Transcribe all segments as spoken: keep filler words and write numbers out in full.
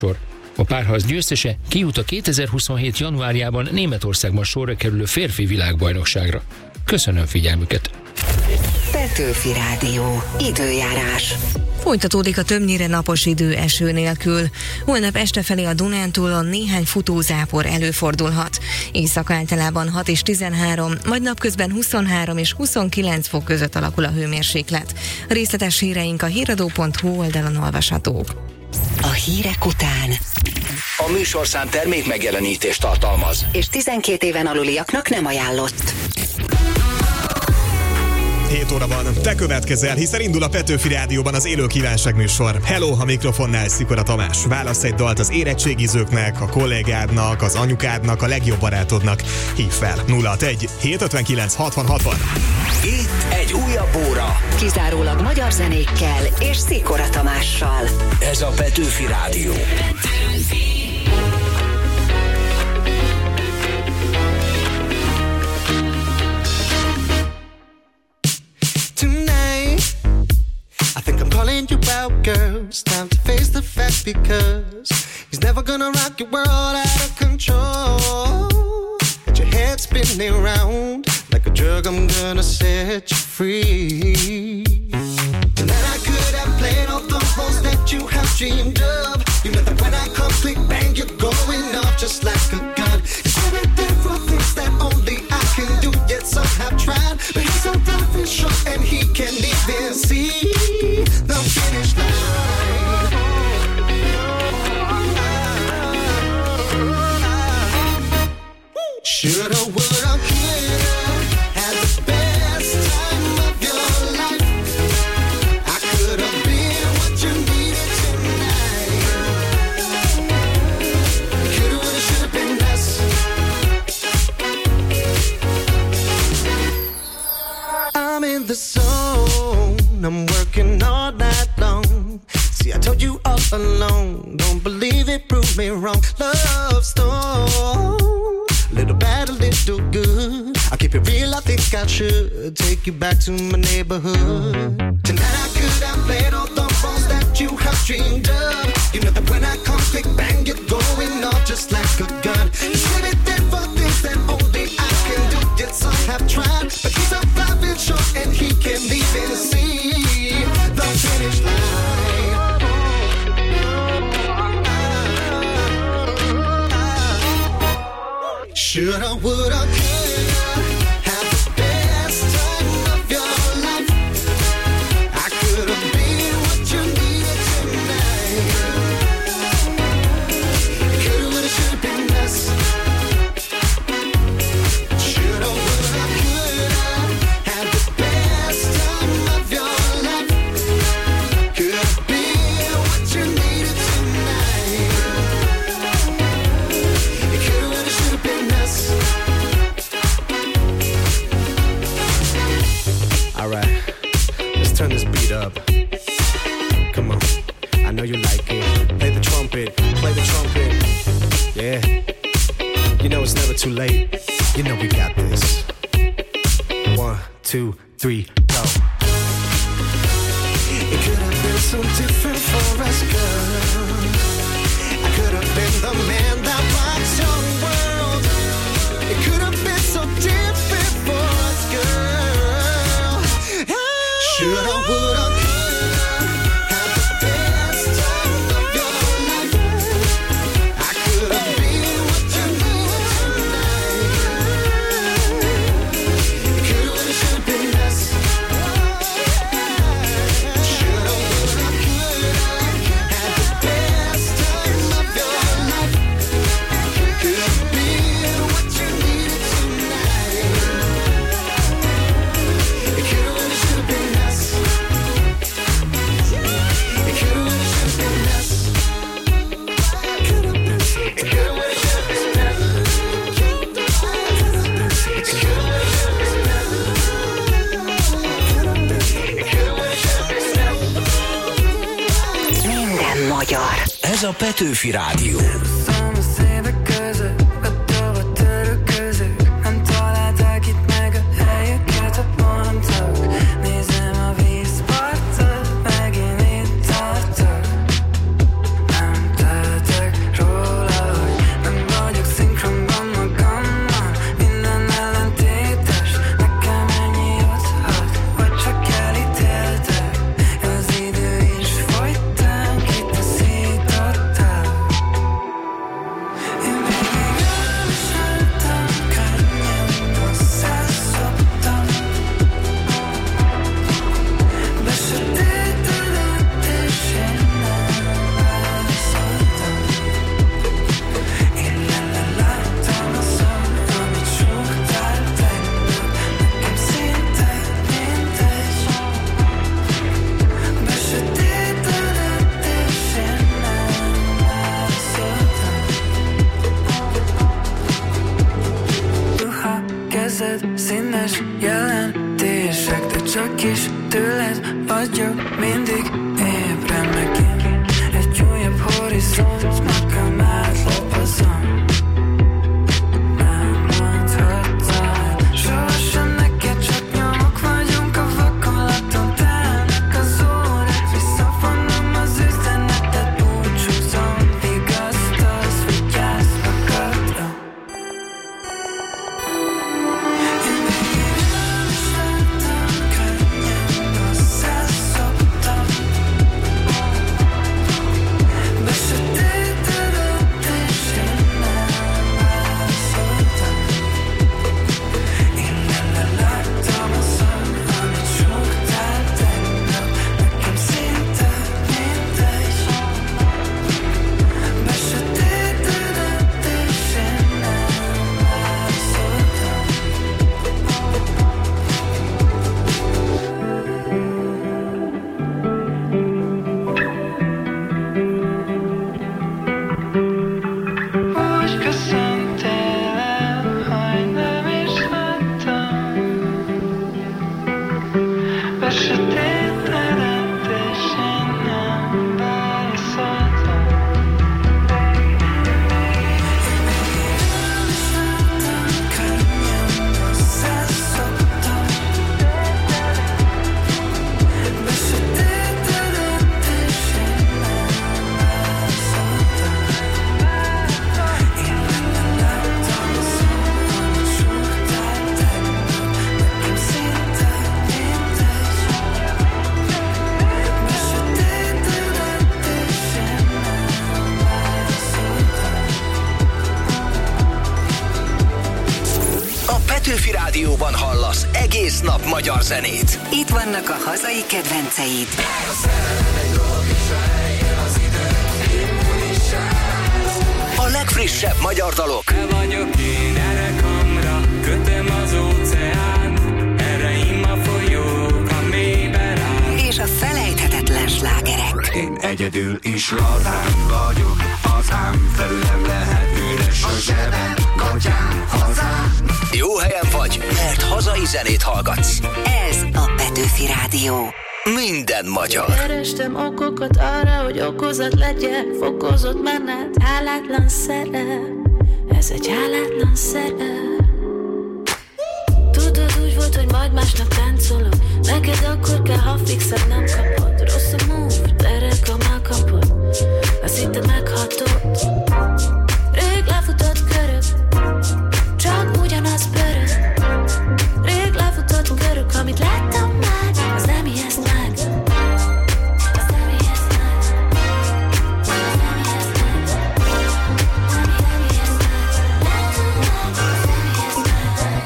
sor. A párharc győztese kijut a kétezer-huszonhét. januárjában Németországban sorra kerülő férfi világbajnokságra. Köszönöm figyelmüket! Petőfi Rádió. Időjárás. Folytatódik a többnyire napos idő eső nélkül. Holnap este felé a Dunántúlon néhány futózápor előfordulhat. Éjszaka általában hat és tizenhárom, majd napközben huszonhárom és huszonkilenc fok között alakul a hőmérséklet. A részletes híreink a híradó pont hu oldalon olvashatók. A hírek után A műsorszám termék megjelenítést tartalmaz, és tizenkét éven aluliaknak nem ajánlott. hét óra van, te következel, hiszen indul a Petőfi Rádióban az élő kívánságműsor. Hello, a mikrofonnál Szikora Tamás. Válasz egy dalt az érettségizőknek, a kollégádnak, az anyukádnak, a legjobb barátodnak. Hívd fel nulla hatvanegy hétszázötvenkilenc hatvan hatvan. itt egy újabb óra. Kizárólag magyar zenékkel és Szikora Tamással. Ez a Petőfi Rádió. Calling you out, girls. Time to face the fact, because he's never gonna rock your world out of control. Got your head spinning around like a drug. I'm gonna set you free. Tonight I could have played all the roles that you have dreamed of. You know that when I come click bang, you're going off just like a gun. It's everything for things that only I can do. Yet some have tried, but he's so rough and short and he can't even see the finish line. Shoulda, woulda, coulda, had the best time of your life. I coulda been what you needed tonight. Coulda, woulda, shoulda been less. I'm in the zone, I'm working all night long. See, I told you all along, don't believe it, prove me wrong. Love storm, little bad, a little good. I'll keep it real, I think I should take you back to my neighborhood. Tonight I could have played all the roles that you have dreamed of. You know that when I come click bang, you're going off just like a gun. It's really there for things that only I can do. Yet some have tried, but he's a private short and he can't even see the finish line. Shoulda, woulda, coulda, had the best time of your life. I coulda been what you needed tonight. Coulda, woulda, shoulda been less. Shoulda, woulda, coulda, had the best time of your life. Coulda been what you needed tonight. Coulda, woulda, shoulda been less. Alright, let's turn this beat up. Come on, I know you like it. Play the trumpet, play the trumpet. Yeah, you know it's never too late. You know we got this. One, two, three, go. It could have been so different for us, girl. I could have been the man that rocks your world. It could have been so different for us, girl. Shoulda, woulda, coulda, had the best time of your life. I could have been what you needed tonight. Coulda, woulda, shoulda been less. Shoulda, woulda, coulda, had the best time of your life. Could have been what you needed tonight. Coulda, woulda, shoulda been less. Coulda, woulda, shoulda been less. Coulda been something. Coulda, woulda, shoulda been less. Coulda been Minden magyar. Ez a Petőfi Rádió. Szomszédek között, a tova török között, nem találták itt meg a helyüket, a pontok. Nézem a vízpartot, megint itt tartok. Nem töltött Üres jelentések, de csak is tőled vagyok mindig ébren megint. Egy újabb horizont, magam átlapozom. Nem mondhattam sohasem neked, csak nyomok vagyunk a vakolaton. Telnek az órák, visszavonom az üzenetet, búcsúzom. Vigasztalsz, vigyázz magadra. Én végig elszáltam, könnyen összeszoktam. Besötétedett és én nem válaszoltam. Innen leláttam a szon, amit súgtál tegnap. Nekem szinte mindegy. Besötétedett és én nem válaszoltam. Úgy köszöntél el, hogy nem is láttam. Besötétedett és én nem válaszoltam. Elszálltam, könnyen összeszoktam. Besötétedett és én nem válaszoltam. Innen leláttam a szon, amit súgtál tegnap. Nekem szinte mindegy. Besötétedett és én nem válaszoltam. A Petőfi Rádióban hallasz egész nap magyar zenét. Itt vannak a hazai kedvenceid. A legfrissebb magyar dalok, Te vagyok én, erre kamra, kötöm az óceán, erre im a folyók, a mélyben áll. És a felejthetetlen slágerek. Én egyedül is lazán vagyok, hazám felülem lehet üres a zsebem, gatyám, hazám. jó helyen vagy, mert hazai zenét hallgatsz. Ez a Petőfi Rádió. Minden magyar. Kerestem okokat arra, hogy okozat legyen, fokozott menet, hálátlan szerep. Ez egy hálátlan szerep. Tudod, úgy volt, hogy majd másnap táncolok. Neked akkor kell, ha fixed nem kapod. Rossz a move, de reklamál kapod. Azt hittem meghatod. Rég lefutott körök, csak ugyanaz pörög. Rég lefutott körök, amit láttam már, az nem ijeszt meg. Az nem ijeszt meg. Az nem ijeszt meg. Nem, nem ijeszt meg. Láttam már, az nem ijeszt meg.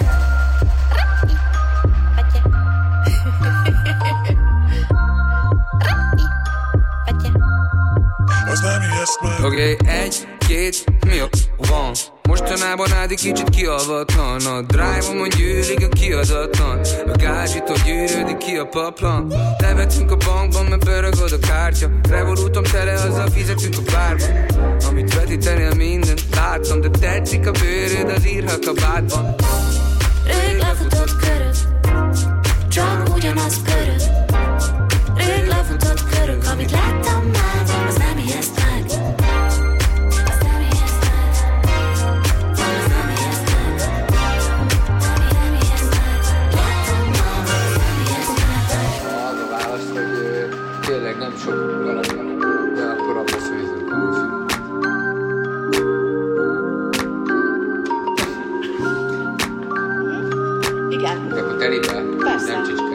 Az nem ijeszt meg. Oké, okay, egy, két, mi a van? Mostanában Ádi kicsit kialvatlan. A drive-omon gyűlik a kiadatlan. A gázsitól gyűrődik ki a paplan. Levetünk a bankban, mert pörög a kártya. Revolútom tele, azzal fizetünk a bárban. Amit vetítenél mindent láttam, de tetszik a bőröd az írhakabátban. Rég lefutott körök, csak ugyanaz pörög. Rég lefutott körök, amit láttam már, az nem ijeszt meg. Az nem ijeszt meg. Az nem ijeszt meg. Nem, nem ijeszt meg. Láttam már, az nem ijeszt meg. Az a válasz, hogy tényleg nem sok galamb van, de akkor abba szűzünk a műfilmet. Igen. De akkor telibe, Persze. nem csicskál.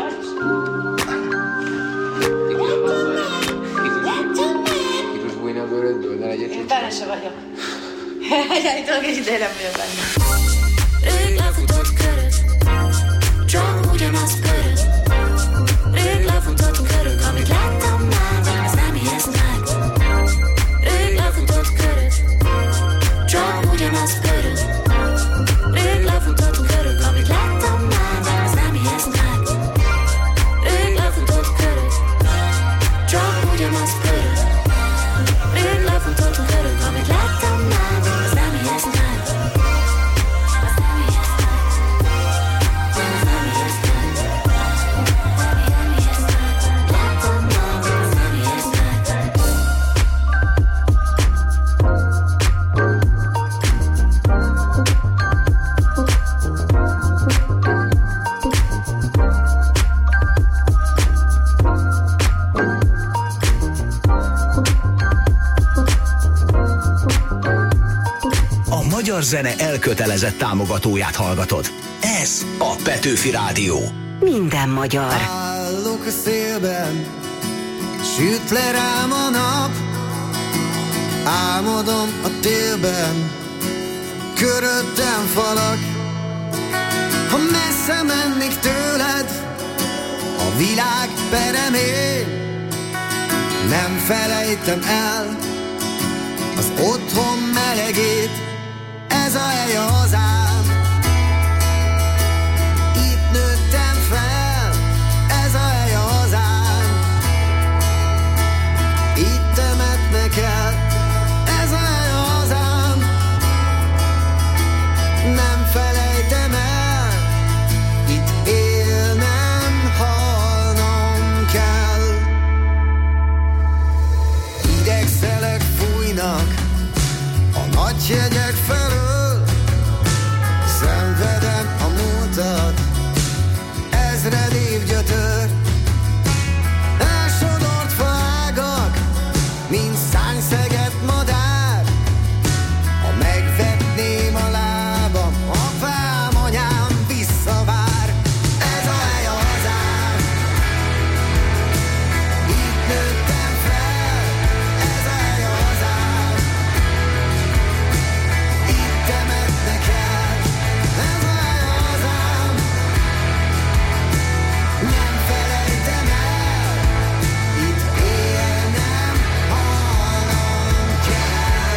Kidus bújni a bőrödből, ne legyél Én csicskál. benne se vagyok. Egyáltalán egy ideje nem vagyok benne. Rég lefutott körök, csak ugyanaz pörög. Rég lefutott körök, amit láttam már, az nem ijeszt meg. Rég lefutott körök, csak ugyanaz pörög. Rég lefutott körök, amit láttam már, az nem ijeszt meg. Rég lefutott körök, csak ugyanaz pörög. Rég lefutott körök, amit láttam már, az nem ijeszt meg. Az nem ijeszt meg. magyar zene elkötelezett támogatóját hallgatod. Ez a Petőfi Rádió. Minden magyar. Állok a szélben, süt le rám a nap, álmodom a télben, köröttem falak. Ha messze mennék tőled, a világ peremén, nem felejtem el az otthon melegét, ez a hely a hazám. Itt nőttem fel, ez a hely a hazám. Itt temetnek el, ez a hely a hazám. Nem felejtem el, itt élnem, halnom kell. Idegszelek fújnak a nagy hegyek felől, szenvedem a múltat, ezred év gyötör. Elsodort faágak, mint szányszeget madár. Ha megvetném a lábam, apám, anyám visszavár. Ez a hely a hazám. Itt nőttem fel, ez a hely a hazám. Itt temetnek el, ez a hely a hazám. Nem felejtem el, itt élnem, halnom kell.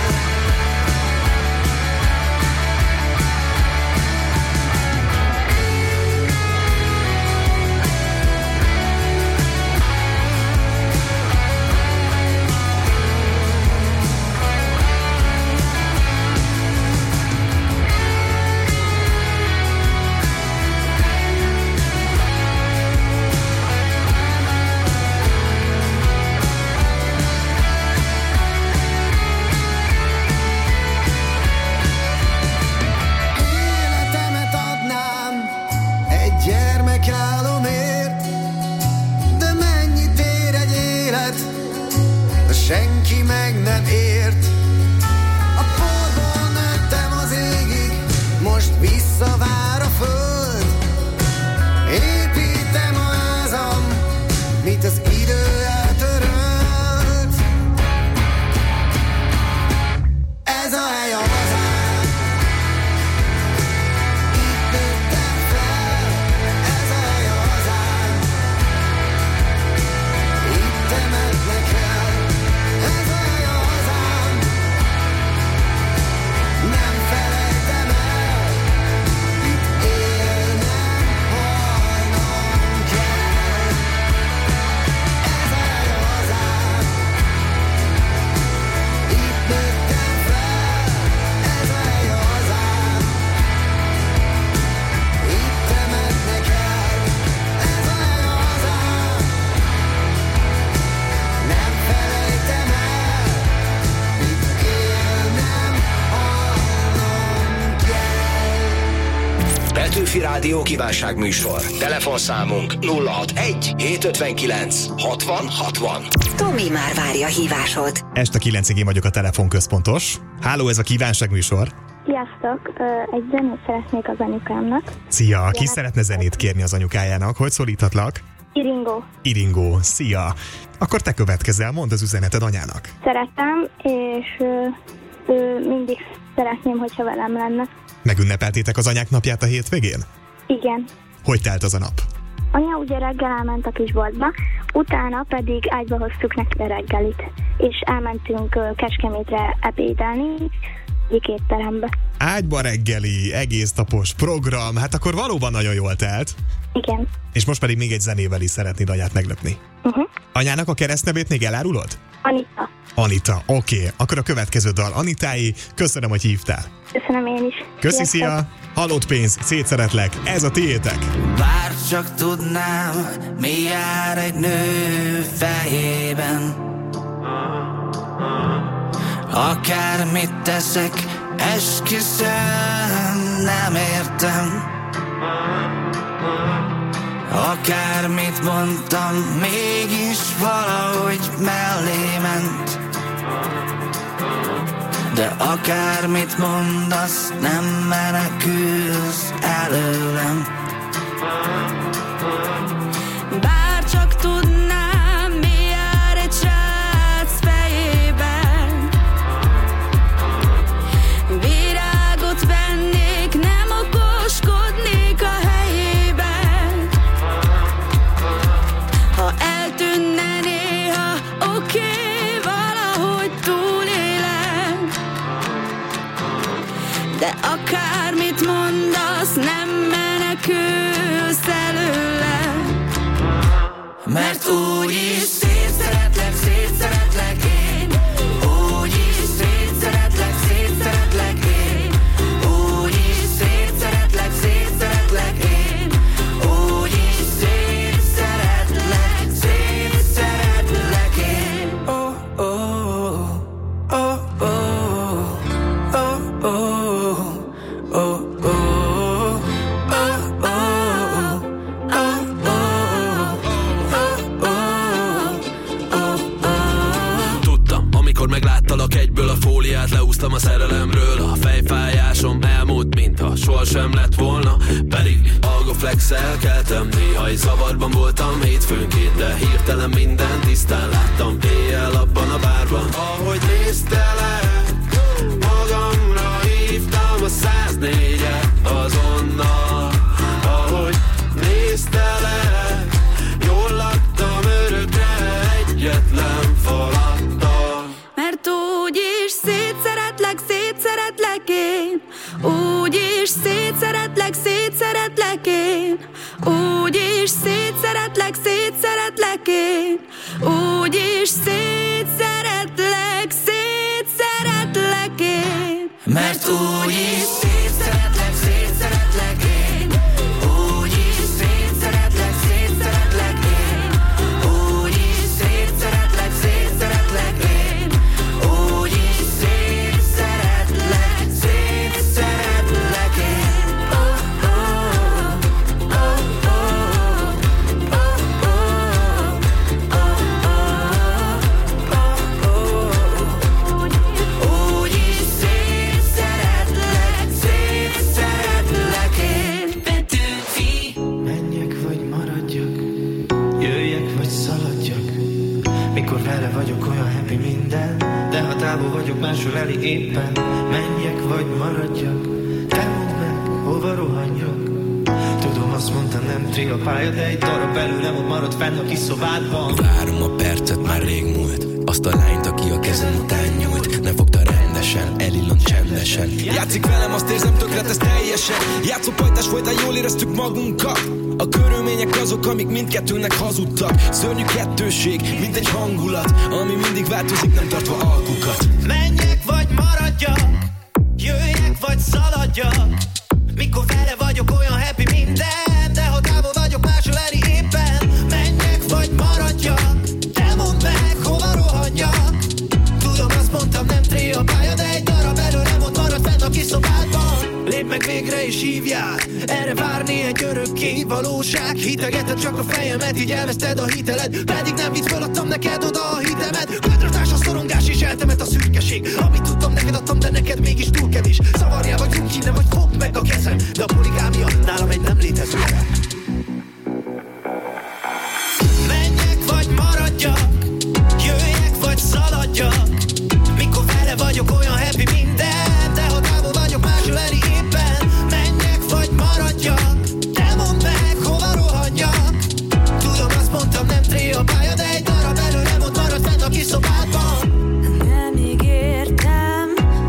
Életemet adnám egy gyermekálomért, de mennyit ér egy élet, ha senki meg nem ért. A porból nőttem az égig, most visszavár a föld. Építem a házam, mint az idő eltörölt. Ez a hely a hazám. Itt nőttem fel, ez a hely a hazám. Itt temetnek el, ez a hely a hazám. Nem felejtem el, itt élnem, halnom kell. Ez a hely a hazám. Itt nőttem fel, ez a hely a hazám. Itt temetnek el, ez a hely a hazám. Nem felejtem el, itt élnem, halnom kell. Petőfi Rádió kívánságműsor. Telefonszámunk nulla hatvanegy hétszázötvenkilenc hatvan hatvan. Tomi már várja a hívásod. Este kilencig én vagyok a telefonközpontos. Háló, ez a kívánságműsor. Sziasztok! Ö, Egy zenét szeretnék az anyukámnak. Szia, ki szeretne zenét kérni az anyukájának? Hogy szólíthatlak? Iringó. Iringó, szia. Akkor te következel, mondd az üzeneted anyának. Szeretem, és ö, ö, mindig szeretném, hogyha velem lenne. Megünnepeltétek az anyák napját a hétvégén? Igen. Hogy telt az a nap? Anya ugye reggel elment a kisboltba, utána pedig ágyba hoztuk neki a reggelit, és elmentünk ö, Kecskemétre ebédelni, egyik étterembe. Ágyba reggeli, egész napos program, hát akkor valóban nagyon jól telt. Igen. És most pedig még egy zenével is szeretnéd anyát meglepni. Uh-huh. Anyának a keresztnevét még elárulod? Anita. Anita, oké. Okay. Akkor a következő dal Anitái. Köszönöm, hogy hívtál. Köszönöm én is. Köszi, szia! Halott pénz, szétszeretlek, ez a tiétek. Bár csak tudnám, mi jár egy nő fejében. Akármit teszek, esküszöm, nem értem. Akármit mondtam, mégis valahogy mellé ment. de akármit mondasz, nem menekülsz előlem. Bár csak tudnám, mi jár egy srác fejében. Virágot vennék, nem okoskodnék a helyében. Ha eltűnne néha, oké, okay, valahogy túlélem. De akármit mondasz, nem menekülsz előlem. Mert úgyis szétszeretlek, szétszeretlek én. Úgyis szétszeretlek, szétszeretlek én. Úgyis szétszeretlek, szétszeretlek én. Úgyis szétszeretlek, szétszeretlek én. Oh, oh, oh, oh, oh, oh, oh, oh. Megláttalak egyből, a fóliát leúztam a szerelemről. A fejfájásom elmúlt, mintha sohasem lett volna. Pedig algoflexel keltem, néha egy zavarban voltam hétfőnként, de hirtelen minden tisztán láttam éjjel abban a bárban. Ahogy néztelek, magamra hívtam a száznégyet azonnal. Ahogy néztelek, jól laktam örökre egyetlen falattal. Mert úgyis szétszeretlek, szétszeretlek én. Úgyis szétszeretlek, szétszeretlek én. Úgyis szétszeretlek, szétszeretlek én. Úgyis szétszeretlek, szétszeretlek én. Mert úgyis szétszeretlek, szétszeretlek én. Úgyis szétszeretlek, szétszeretlek én. Úgyis szétszeretlek, szétszeretlek én. Úgyis szétszeretlek, szétszeretlek én. Oh, oh, oh, oh, oh, oh, oh, oh. Úgyis szétszeretlek, szétszeretlek én. Petőfi. Menjek vagy maradjak, jöjjek vagy szaladjak. Mikor vele vagyok, olyan happy minden, de ha távol vagyok, máshol elé éppen. Menjek vagy maradjak, te mondd meg, hova rohanjak. Tudom, azt mondtam, nem tri a pálya, de egy darab belőlem ott marad fenn a kis szobádban. Várom a percet, már rég múlt. Azt a lányt, aki a kezem után nyújt, nem fogta rendesen, elillant csendesen. Játszik velem, azt érzem, tökéletes teljesen. Játszópajtás folytán, jól éreztük magunkat. A körülmények azok, amik mindkettőnek hazudtak. Szörnyű kettőség, mint egy hangulat, ami mindig változik, nem tartva alkukat. Menjek vagy maradjak, jöjjek vagy szaladjak. Mikor vele vagyok, olyan happy minden, de ha távol vagyok, máshol elé éppen. Menjek vagy maradjak, te mondd meg, hova rohanjak. Tudom, azt mondtam, nem tri a pálya, de egy darab előrem ott marad fenn a kis szobádban. Lépd meg végre és hívjál, erre várni egy örökké valóság. Hitegeted csak a fejemet, így elveszted a hiteled, pedig nem vitt feladtam neked oda a hitemet. Ködratás, a szorongás és eltemet a szürkeség. Amit tudtam, neked adtam, de neked mégis túl kevés. Szavarjál vagy rúg, nem vagy fogd meg a kezem, de a poligámia nálam egy nem létező. Menjek vagy maradjak, jöjjek vagy szaladjak. Mikor vele vagyok, olyan happy minden, de ha távol vagyok, máshol elé éppen. Menjek vagy maradjak, te mondd meg, hova rohanjak. Tudom, azt mondtam, nem tri a pálya, de egy darab előrem ott marad fenn a kis szobádban. Nem ígértem,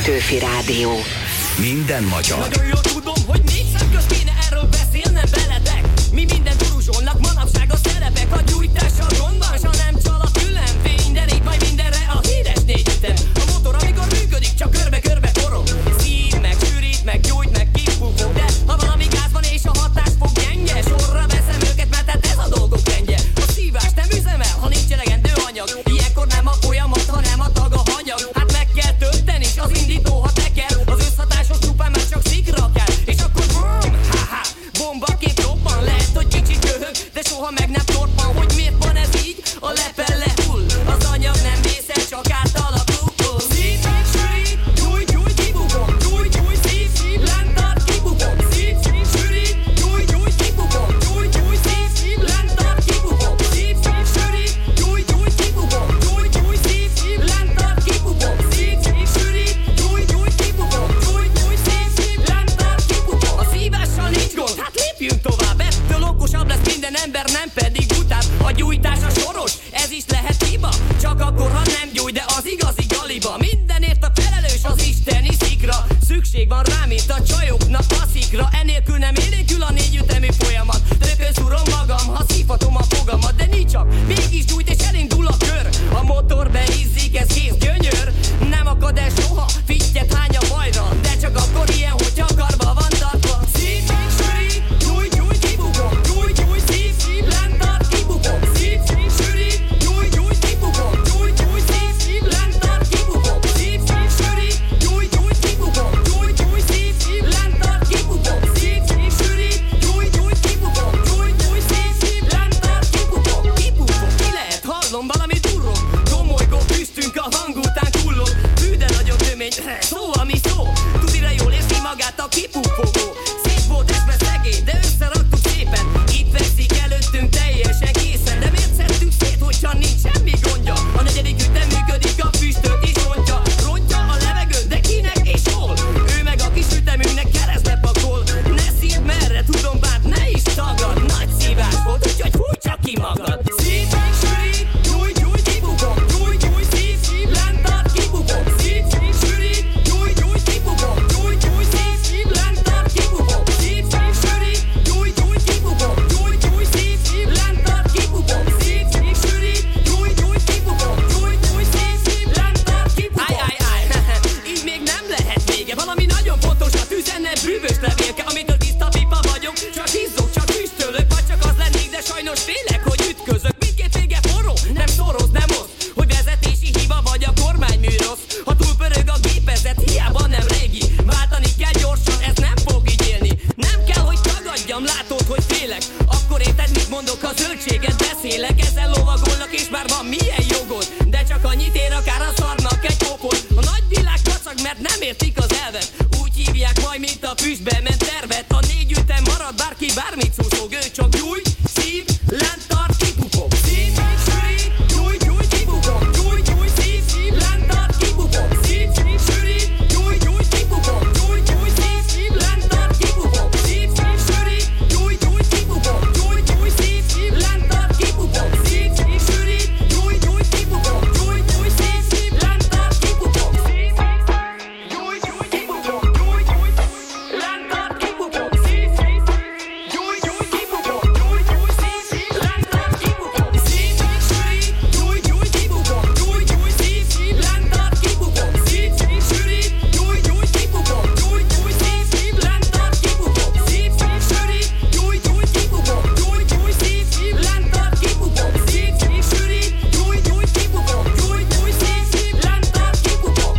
Petőfi Rádió. Minden magyar. Nagyon jól tudom, hogy négy szem közt kéne erről beszélnem veletek. Mi minden turuzsolnak, manapság a szerepek. A gyújtással gond van, s ha nem csal a különfény. De rég majd mindenre a híres négy ütem. A motor, amikor működik, csak körbe-körbe forog. Szív, meg sűrít, meg gyújt, meg kifúgó. De ha valami gáz van és a hatás fog gyenge, sorra veszem őket, mert hát ez a dolgok rendje. A szívás nem üzemel, ha nincs elegendő anyag. Ilyenkor nem a folyamat, hanem a tag a hanyag. Hát meg kell tölteni, s az indító, ha teker. Az összhatásos csupán már csak szikra kell. És akkor brum, ha-ha, bombakép robban. Lehet, hogy kicsit köhög, de soha meg nem torpan. Hogy miért van ez így? A lepel lehull. Az anyag nem vészes, csak átalakul. Szív, sűrít, gyújt, gyújt, kibugom. Gyújt, gyújt, szív, szív, lent tart, kibugom. Szív, szív, sűrít, gyújt, gyújt, kibugom. Gyújt, gyújt, szív, szív, lent tart, kibugom. Szív, szív, sűrít, gyújt, gyújt, kibugom. Gyújt, gyújt, szív, szív, lent tart, kibugom. Szív, szív, sűrít, gyújt, gyújt, kibugom. Gyújt, gyújt, szív, szív, lent tart, kibugom. A szívással nincs gond, hát lépjünk tovább. Ettől okosabb lesz minden ember, nem pedig utább. A gyújtás a soros, ez is lehet hiba. Csak akkor, ha nem gyújt, de az igazi galiba. Mindenért a felelős az isteni szikra. Szükség van rá, mint a csajoknak a szikra. Enélkül nem élénkül a négyütemű folyamat. Rökös urom magam, ha szívhatom a fogamat. De nincs csak, mégis gyújt és elindul a kör. A motor beizzik, ez kész gyönyör. Nem akad el soha, fittyet hány a bajra. De csak akkor ilyen, hogyha karba van tartva. Szív, sűrít, gyújt, gyújt, kibugom. Gyújt, gyújt, szív, szív, lent tart, kibugom. Szív, szív, sűrít, gyújt, gyújt, kibugom. Gyújt, gyújt, szív, szív, lent tart, kibugom. Szív, szív, sűrít, gyújt, gyújt, kibugom. Gyújt, gyújt, szív, szív, lent tart, kibugom. Szív, szív, sűrít, gyújt, gyújt, kibugom. Gyújt, gyújt, szív, szív, lent tart, kibugom. Kibugom, ki lehet, hallom, valami durrog. Gomolygó füstünk a hang után kullog. Fű, de nagyon tömény, szó, ami szó. Tudira jól érzi magát a kipufogó. Szép volt ez, mert szegény, de összeraktuk szépen. Itt veszik előttünk teljesen készen. De miért szedtük szét, hogyha nincs semmi gondja? A negyedik ütem működik, a füstöt is rontja. Rontja a levegőt, de kinek és hol? Ő meg a kis ütemünknek keresztbe pakol. Ne szívd merre, tudom, bár ne is tagad. Nagy szívás volt, úgyhogy fújj csak ki magad. Szív, sűrít, gyújt, gyújt, kibugom. Gyújt, gyújt, szív, szív, lent tart, kibugom. Szív, szív, sűrít, gyújt, gyújt, kibugom. Gyújt, gyújt, szív, szív, lent tart, kibugom. Szív, szív, sűrít, gyújt, gyújt, kibugom. Gyújt, gyújt, szív, szív, lent tart, kibugom. Szív, szív, sűrít, gyújt, gyújt, kibugom. Gyújt, gyújt, szív, szív, lent tart, kibugom. Áj, áj, áj, így még nem lehet vége. Valami nagyon fontos, a tüzenne bűvös levélke, amitől tiszta pipa vagyok. Csak izzok, csak füstölök, vagy csak az lennék, de sajnos félek, hogy ütközök. Mindkét vége forró, nem szoroz, nem osz. Hogy vezetési hiba vagy a kormánymű rossz. Ha túl pörög a gépezet, hiába nem régi. Váltani kell gyorsan, ez nem fog így élni. Nem kell, hogy tagadjam, látod, hogy félek. Akkor érted, mit mondok, ha zöldséget beszélek. Ezzel lovagolnak, és már van milyen jogod. De csak annyit ér, akár a szarnak egy popot. A nagy világ kacag, mert nem értik az elvet. Úgy hívják majd, mint a füstbe ment tervet. A négy ütem marad, bárki bármit szúszog. Ő csak gyújt, szív, lent tart, kibugom. Szív, sűrít, gyújt, gyújt, kibugom. Gyújt, gyújt, szív, szív, lent tart, kibugom. Szív, szív, sűrít, gyújt, gyújt, kibugom. Gyújt, gyújt, szív, szív, lent tart, kibugom. Szív, szív, sűrít, gyújt, gyújt, kibugom. Gyújt, gyújt, szív, szív, lent tart, kibugom. Szív, szív, sűrít, gyújt, gyújt, kibugom. Gyújt, gyújt, szív, szív, lent tart, kibugom. Szív, szív, gyújt, gyújt, kibugom. Gyújt, gyújt, lent tart, kibugom. Szív, szív, gyújt, gyújt, kibugom. Gyújt, gyújt, szív, szív, lent tart, kibugom. Szív, sűrít, gyújt, gyújt, kibugom. Gyújt, gyújt, szív, szív, lent tart, kibugom. Szív, szív, sűrít, gyújt, gyújt, kibugom. Gyújt, gyújt, szív, szív, lent tart, kibugom. Szív, szív, sűrít, gyújt, gyújt, kibugom. Gyújt, gyújt, szív, szív, lent tart, kibugom. Szív, szív, sűrít, gyújt, gyújt, kibugom. Gyújt, gyújt, szív, szív, lent tart, kibugom.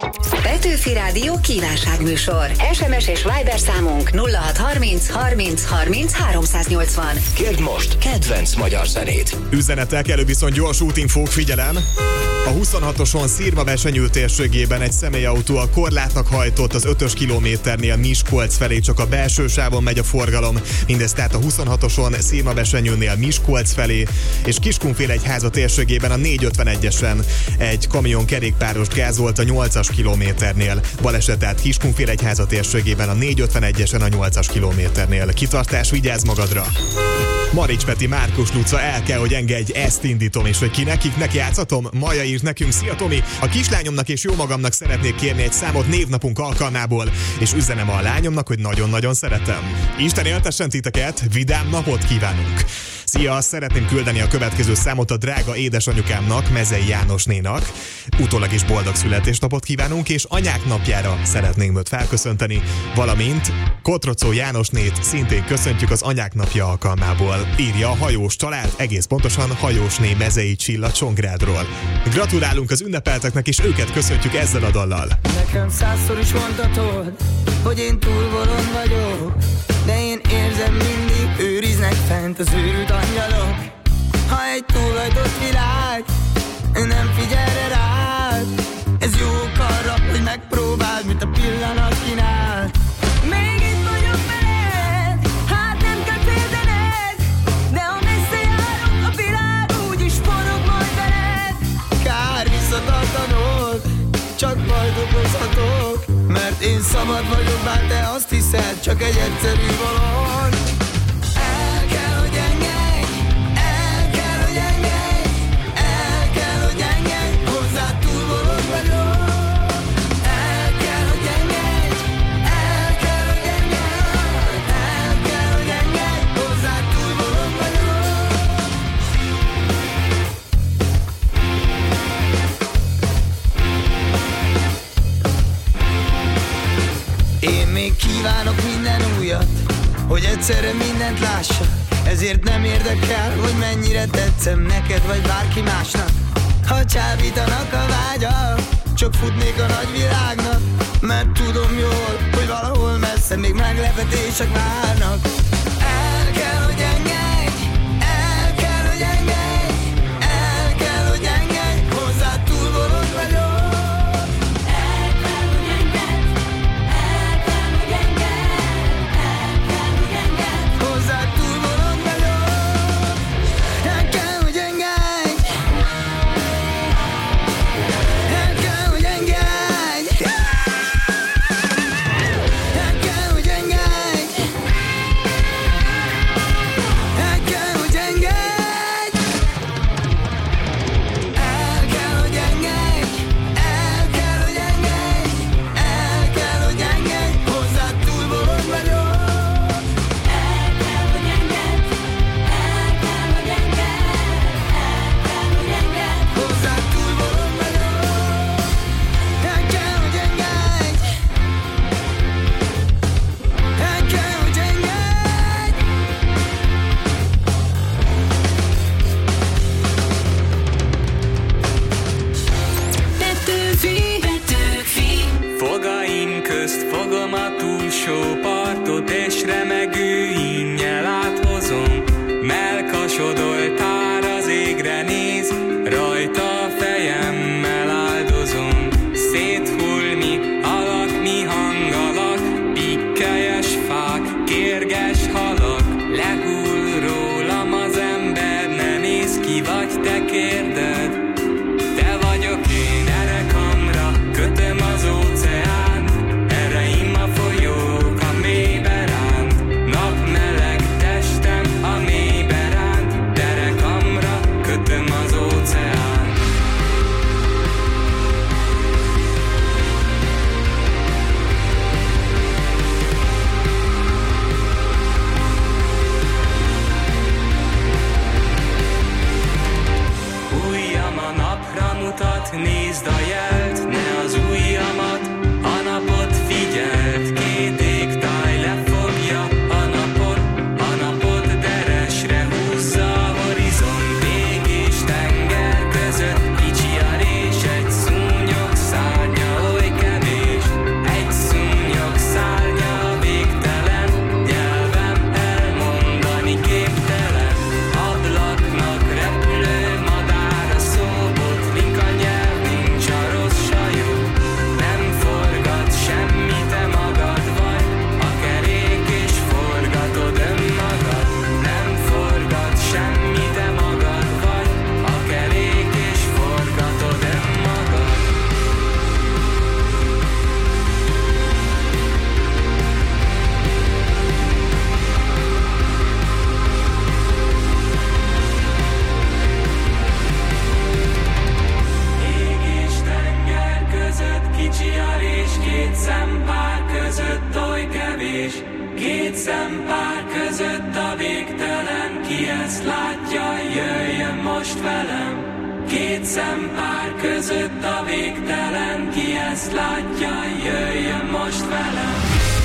Petőfi Rádió kívánságműsor. es em es és Viber számunk nulla hat harminc harminc harminc háromszáznyolcvan. Kérd most kedvenc magyar zenét. Üzenetek, előbb viszont gyors útinfók, figyelem! A huszonhatoson Szirma-Besenyő térségében egy személyautó a korlátnak hajtott, az ötös kilométernél Miskolc felé, csak a belső sávon megy a forgalom. Mindez tehát a huszonhatoson Szirma-Besenyőnél Miskolc felé, és Kiskunfélegyháza térségében a négyszázötvenegyesen egy kamion kerékpárost gázolt a nyolcas kilométernél. Baleset tehát Kiskunfélegyháza térségében a négyszázötvenegyesen a nyolcas kilométernél. Kitartás, vigyázz magadra! Marics Peti, Márkus Luca, el kell, hogy engedj, ezt indítom, és hogy ki nekik, neki játszatom? Maja írt nekünk, szia Tomi, a kislányomnak és jó magamnak szeretnék kérni egy számot névnapunk alkalmából, és üzenem a lányomnak, hogy nagyon-nagyon szeretem. Isten éltessen titeket, vidám napot kívánunk! Szia, szeretném küldeni a következő számot a drága édesanyukámnak, Mezei Jánosnénak. Utólag is boldog születésnapot kívánunk, és anyák napjára szeretnénk őt felköszönteni, valamint Kotrocó Jánosnét szintén köszöntjük az anyák napja alkalmából. Írja a hajós család, egész pontosan hajósné Mezei Csilla Csongrádról. Gratulálunk az ünnepelteknek, és őket köszöntjük ezzel a dallal. Nekem százszor is mondhatod, hogy én túl bolond vagyok, de én érzem mindig, őriznek fent az őrült angyalok. Ha egy túlhajtott világ nem figyel rád, ez jó arra, hogy megpróbáld, mit a pillanat kínál. Még itt vagyok veled, hát nem kell féltened, de ha messze járok, a világ úgyis forog majd veled. Kár visszatartanod, csak majd okozhatok, mert én szabad vagyok, bár te azt hiszed, csak egy egyszerű bolond. El kell, hogy engedj, el kell, hogy engedj, el kell, hogy engedj, hozzád túl bolond vagyok. El kell, hogy engedj, el kell, hogy engedj, el kell, hogy engedj, hozzád túl bolond vagyok. Én még kívánok minden újat, hogy egyszerre mindent lássak. Ezért nem érdekel, hogy mennyire tetszem neked vagy bárki másnak. Ha csábítanak a vágyak, csak futnék a nagyvilágnak, mert tudom jól, hogy valahol messze még meglepetések várnak. El kell, hogy engedj, el kell, hogy engedj, el kell, hogy engedj, hozzád túl bolond vagyok. Ablaknak repülő madár, a szóbotlik a nyelv nincs arra. ezt látja, jöjjön most velem. Két szempár között a végtelen, ki ezt látja, jöjjön most velem.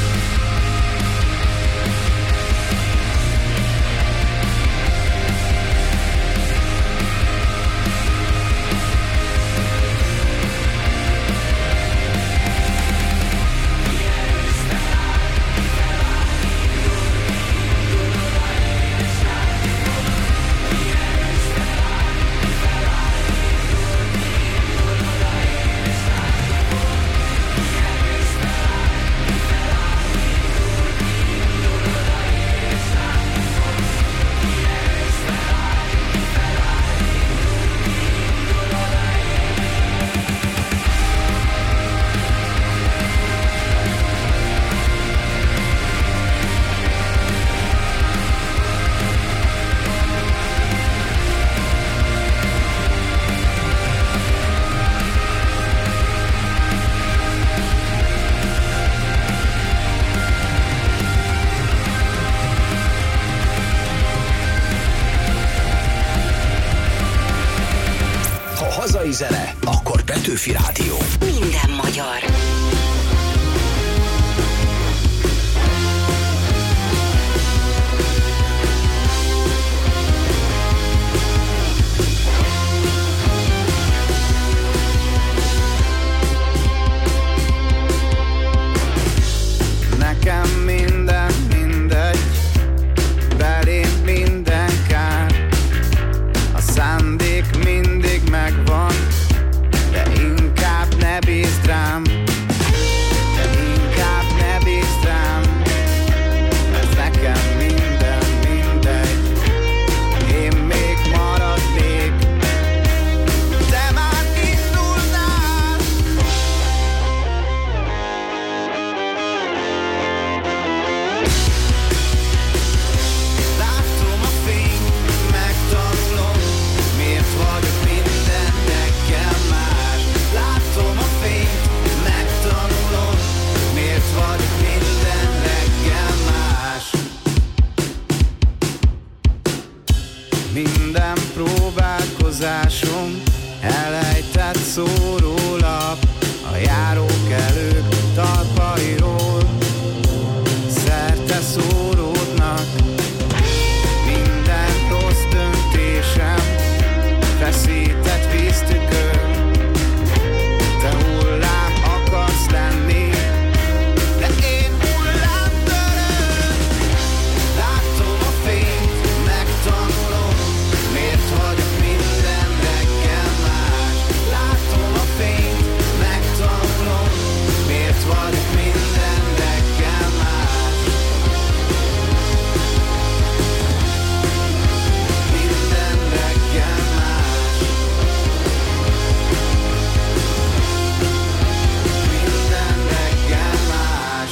Zene, akkor Petőfi Rádió. Minden magyar. Nekem minden mindegy, belém minden kár. A szándék mindig megvan, de inkább ne bízd rám. De inkább ne bízd rám, mert nekem minden mindegy. Én még maradnék, te már indultál. Látom a fényt, megtanulom, miért vagyok minden reggel más. Látom a fényt, megtanulom, miért vagyok minden reggel más. Minden próbálkozásom elejtett szórólap a járókelők talpairól. Szerte szóródnak minden rossz döntésem, feszített víztükör. Te hullám akarsz lenni, de én hullámtörő. Látom a fényt, megtanulom, miért vagyok minden reggel más. Látom a fényt, megtanulom, miért vagyok minden reggel más. Minden reggel más. Minden reggel más.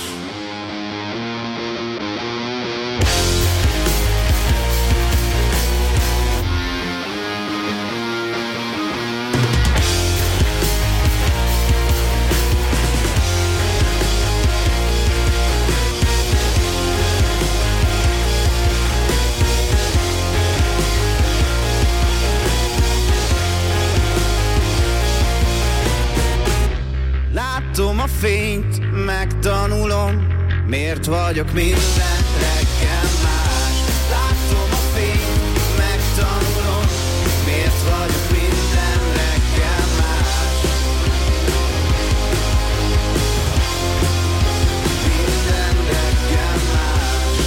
Látom a fényt, megtanulom, miért vagyok minden reggel más. Látom a fényt, megtanulom, miért vagyok minden reggel más. Minden reggel más.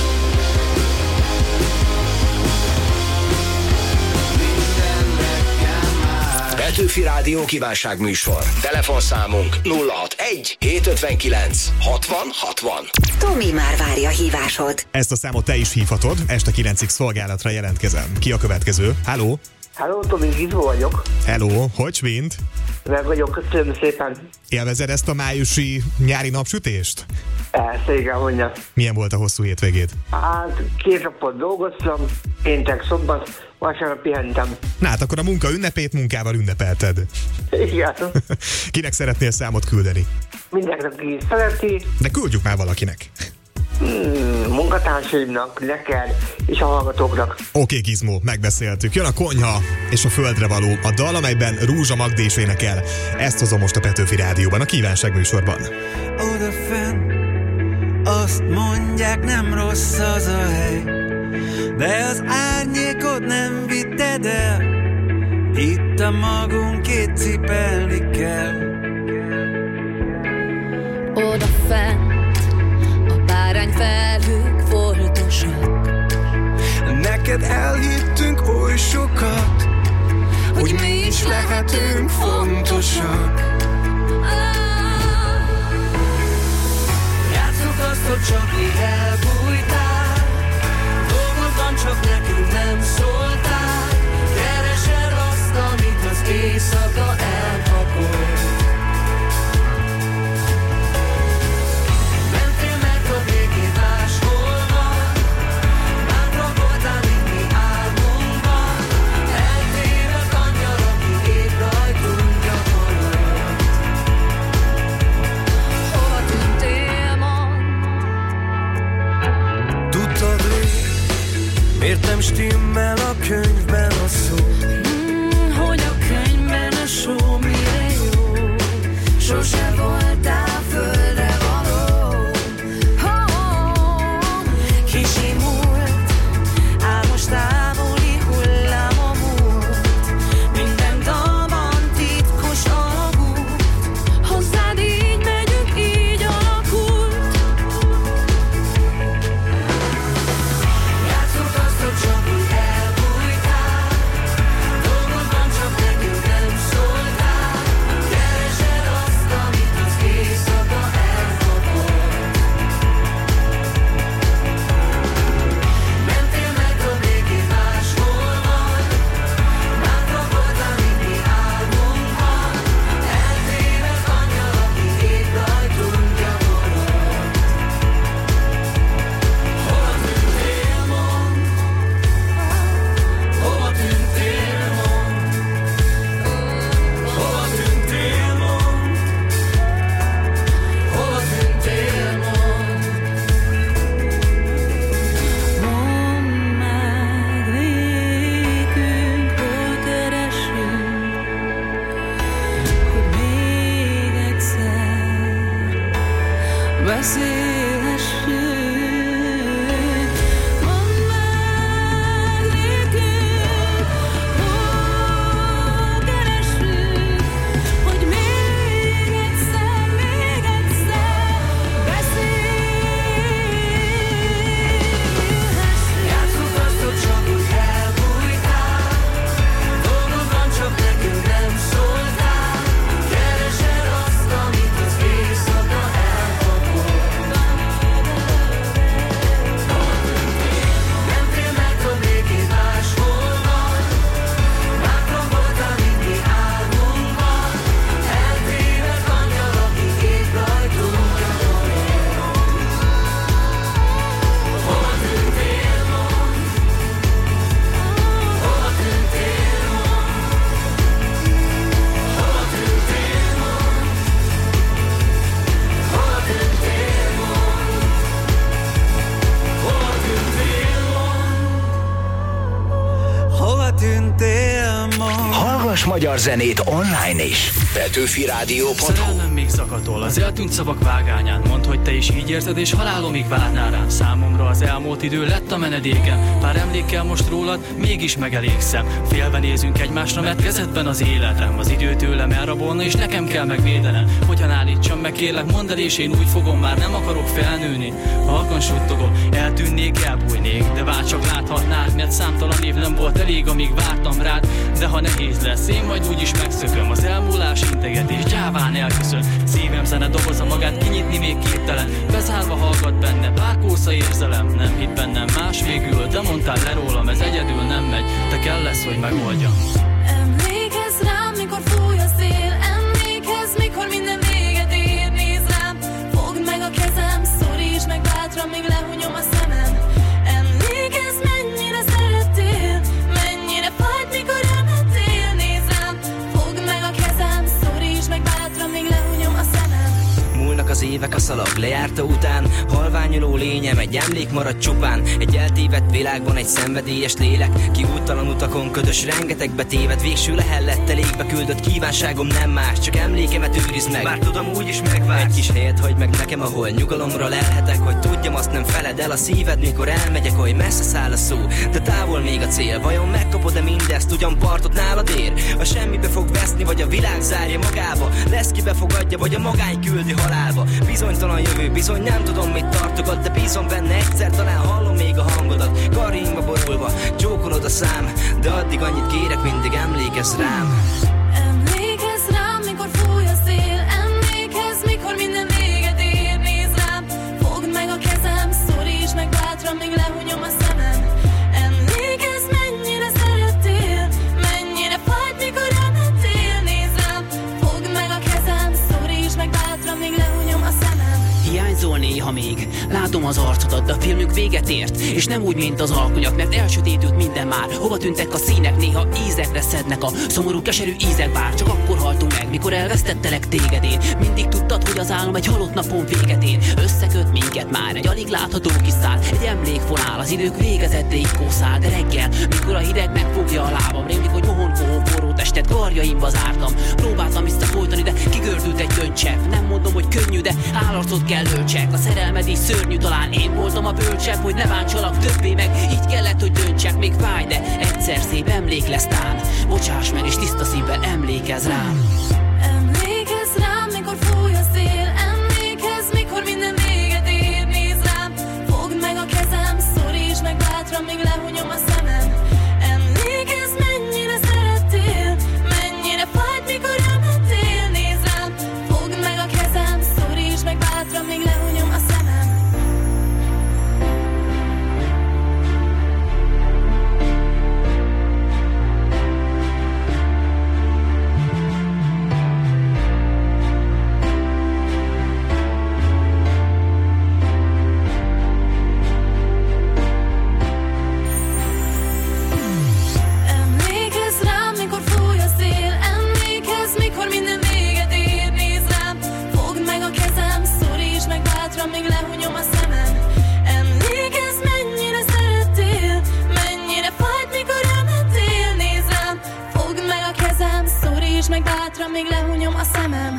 Minden reggel más. Petőfi Rádió kívánságműsor. Telefonszámunk nulla hatvanegy hétszázötvenkilenc hatvan hatvan. Tomi már várja a hívásod. Ezt a számot te is hívhatod, este kilencig szolgálatra jelentkezem. Ki a következő? Halló? Halló, Tomi, Gizó vagyok. Hello, hogy mint? Meg vagyok, köszönöm szépen. Élvezed ezt a májusi nyári napsütést? Persze, igen, mondja. Milyen volt a hosszú hétvégét? Hát két napot dolgoztam, péntek, szombat, vasárnap pihentem. Na hát akkor a munka ünnepét munkával ünnepelted. Igen. Kinek szeretnél számot küldeni? Mindenkinek, aki szereti. De küldjük már valakinek. hmm, munkatársaimnak, neked és a hallgatóknak. Oké, okay, Gizmo, megbeszéltük. Jön a Konyha és a Földre való. A dal, amelyben Rúzsa Magdi is énekel. Ezt hozom most a Petőfi Rádióban, a Kívánság műsorban. Odafenn azt mondják, nem rossz az a hely, de az árnyékod nem vitted el. Itt a magunkét cipelni kell. Odafent a bárányfelhők foltosak. Neked elhittünk oly sokat, hogy mi is lehetünk fontosak. Játsszuk azt, hogy csak így elbújtál, dolgod van, csak nekünk nem szóltál. Keresel azt, amit az éjszaka elpakol. Mentél meg a végén máshol van, bátra voltál, mint mi álmunkban. Eltévedt angyal, aki épp rajtunk gyakorolt. Hova tűntél ma? Tudtad rég, miért nem stimmel a könyvben a szó? Mm, hogy a könyvben a só mire jó? Sose voltál földre való. Oh, oh, kisimult, álmos távoli hullám a múlt. Minden dalban titkos alagút, hozzád így megyünk, így alakult. Játsszuk azt, hogy csak úgy elbújtál, dolgod van, csak nekünk nem szóltál. Keresed azt, amit az éjszaka elfogolt. Mentél meg a végén máshol van, bátra voltál, mint mi álmunkban. Eltévedt angyal, aki épp rajtunk gyakorolt. Hova tűntél, mond? Hova tűntél, mond? Hova tűntél, mond? Hova tűntél, mond? Mondd meg végünk, hol keresünk, hogy még egyszer beszélhessünk. Mondd meg végünk, hol keresünk, hogy még egyszer, még egyszer beszélhessünk. Játsszuk azt, hogy csak úgy elbújtál, dolgod van, csak nekünk nem szóltál. Keresed azt, amit az éjszaka elfogol. Mentél meg a végén máshol van, bátra voltál, mint mi álmunkban. Eltévedt angyal, aki épp rajtunk gyakorolt. Hova tűntél, mond? Hova tűntél, mond? Hova tűntél, mond? Hova tűntél, mond? Hova tűntél, mond? Hova tűntél ma? Hallgass magyar zenét online is. Petőfi Rádió pont hu. Szerelmem még zakatol az eltűnt szavak vágányán. Mondd, hogy te is így érzed, és halálomig várnál rám. Számomra az elmúlt idő lett a menedékem. Pár emlékkel most rólad, mégis megelégszem. Félve nézünk egymásra, mert kezedben az életem. Az idő tőlem elrabolna, és nekem kell megvédenem. Hogyan állítsam meg, kérlek, mondd el, és én úgy fogom, már nem akarok felnőni. Halkan suttogom, eltűnnék, elbújnék, de vár csak láthatnád, mert számtalan év nem volt elég, amíg vártam rád. De ha nehéz lesz, én majd úgyis megszököm. Az elmúlás integetés gyáván elköszön. Szívem zene doboza magát kinyitni még képtelen. Bezárva hallgat benne, pár kósza érzelem. Nem hitt bennem más végül, de mondtál le rólam, ez egyedül nem megy. Te kell lesz, hogy megoldjam. Emlékezz rám, mikor fúj a szél. Emlékezz, mikor minden véget ér. Nézz rám, fogd meg a kezem, szorítsd meg bátran, még lehunyom a szemem. Emlékezz, mennyire szerettél, mennyire fájt, mikor elmentél. Nézz rám, fogd meg a kezem, szorítsd meg bátran, még lehunyom a szemem. Múlnak az az évek, a szalag lejárta után. Halványuló lényem, egy emlék marad csupán. Egy eltévedt világban egy szenvedélyes lélek, ki úttalan utakon ködös, rengetegbe téved. Végső lehellettel égbe küldött kívánságom nem más, csak emlékemet őrizd meg, bár tudom úgyis megvársz. Egy kis helyet hagy meg nekem, ahol nyugalomra lelhetek, hogy tudjam, azt nem feled el a szíved, mikor elmegyek, hogy messze száll a szó, de távol még a cél. Vajon megkapod-e mindezt, ugyan partot nálad ér? A semmibe fog veszni, vagy a világ zárja magába? Lesz ki befogadja, vagy a magány küldi halálba? Bizonytalan jövő, bizony nem tudom mit tartogat, de bízom benne, egyszer talán hallom még a hangodat. Karjaimba borulva, csókolod a szám, de addig annyit kérek, mindig emlékezz rám. Emlékezz rám, mikor fúj a szél, emlékezz, mikor minden véget ér. Nézd rám, fogd meg a kezem, szorítsd meg bátran, míg lehunyom a szemem. Emlékezz, mennyire szerettél, mennyire fájt, mikor elmentél. Nézd rám, fogd meg a kezem, szorítsd meg bátran, míg lehunyom a szemem. Hiányzol néha még, látom az arcodat, de a filmünk véget ért, és nem úgy, mint az alkonyak, mert elsötétült minden már. Hova tűntek a színek, néha ízekre szednek a szomorú, keserű ízek, bár csak akkor haltunk meg, mikor elvesztettelek téged én. Mindig tudtad, hogy az álom egy halott napon véget ér. Összeköt minket már egy alig látható kis szál, egy emlékfonál, az idők végezettéig kószál. De reggel, mikor a hideg megfogja a lábam, rémlik, hogy mohon forró forró testet karjaimba zártam. Próbáltam visszafolytani, de kigördült egy könycsepp. Nem mondom, hogy könnyű, de állarcot kell öltsek. A szerelmed is szörnyű, talán én voltam a bölcsebb, hogy ne bántsalak többé meg. Így kellett, hogy döntsek, még fáj, de egyszer szép emlék lesz tán. Bocsáss meg, és tiszta szívvel emlékezz rám. Emlékezz rám, mikor fúj a szél, emlékezz, mikor minden véget ér. Nézd rám, fogd meg a kezem, szorítsd meg bátran, míg lehunyom a szemem. Emlékezz, mennyire szerettél, mennyire fájt, mikor elmentél. Nézd rám, fogd meg a kezem, szorítsd meg bátran, míg lehunyom a szemem. Emlékezz rám, mikor fúj a szél, emlékezz, mikor minden véget ér. Nézd rám, fogd meg a kezem, szorítsd meg bátran, míg lehunyom a szemem. Emlékezz, mennyire szerettél, mennyire fájt, mikor elmentél. Nézd rám, fogd meg a kezem, szorítsd meg bátran, míg lehunyom a szemem.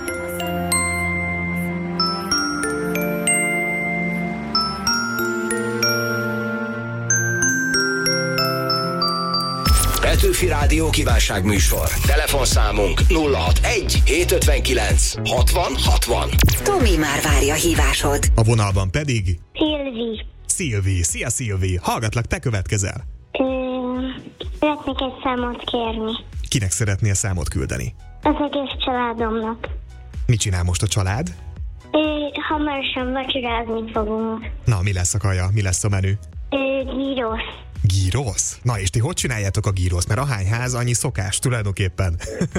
Petőfi Rádió kívánságműsor. Telefonszámunk nulla hatvanegy hétszázötvenkilenc hatvan hatvan. Tomi már várja hívásod. A vonalban pedig... Szilvi. Szilvi. Szia Szilvi. Hallgatlak, te következel. Ö, szeretnék egy számot kérni. Kinek szeretnél számot küldeni? Az egész családomnak. Mit csinál most a család? Ö, hamarosan vacsorázni fogunk. Na, mi lesz a kaja? Mi lesz a menü? Ö, gyros. Gyrosz? Na és ti hogy csináljátok a gyrosz? Mert ahány ház, annyi szokás tulajdonképpen.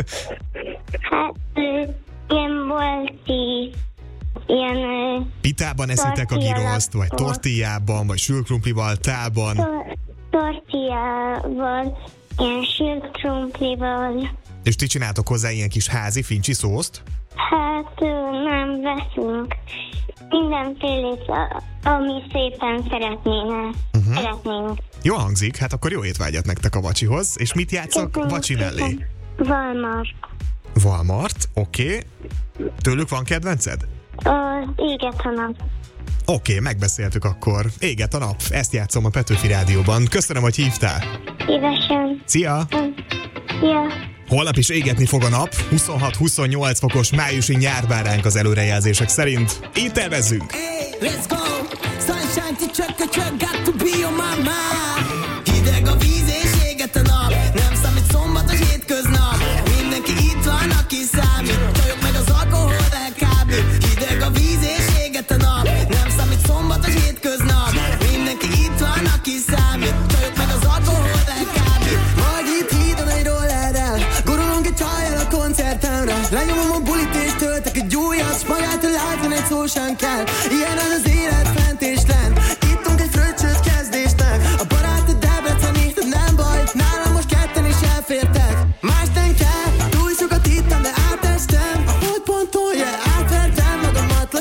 Hát, ö, ilyen bolti, ilyen... Ö, Pitában eszitek a gyroszt, vagy tortillában, vagy sülkrumplival, tálban? Tor- tortillával, ilyen sülkrumplival. És ti csináltok hozzá ilyen kis házi fincsi szószt? Hát ö, nem veszünk. Mindenfélét, a- ami szépen szeretnének. Uh-huh. Szeretnénk. Jó hangzik, hát akkor jó étvágyat nektek a vacsihoz. És mit játszok vacsi mellé? Valmart. Valmart, oké. Okay. Tőlük van kedvenced? Az éget a nap. Oké, okay, megbeszéltük akkor. Éget a nap, ezt játszom a Petőfi Rádióban. Köszönöm, hogy hívtál. Szívesen. Szia! Szia! Holnap is égetni fog a nap, huszonhat-huszonnyolc fokos májusi nyár vár ránk az előrejelzések szerint. Így tervezzünk! Hey, let's go! Sunshine to check a check, got to be on my mind. Hideg a víz és éget a nap, nem számít szombatos hétköznap. Mindenki itt van, aki számít, csajok meg az alkohol elkábít. Hideg a víz és éget a nap, nem számít szombatos hétköznap. Mindenki itt van, aki számít, csajok meg az alkohol elkábít. Majd itt hídon egy rollerrel, gurulunk egy csajjal a koncertemre. Lenyomom a bulit és töltek egy újat, s magától látni egy szó sem kell. Ilyen az az élet fent és lent, ittunk egy fröccsöt kezdésnek. A barátod Debreceni, de nem baj, nálam most ketten is elfértek. Más nem kell, túl sokat ittam, de átestem. A holdponton, yeah, átvertem magamat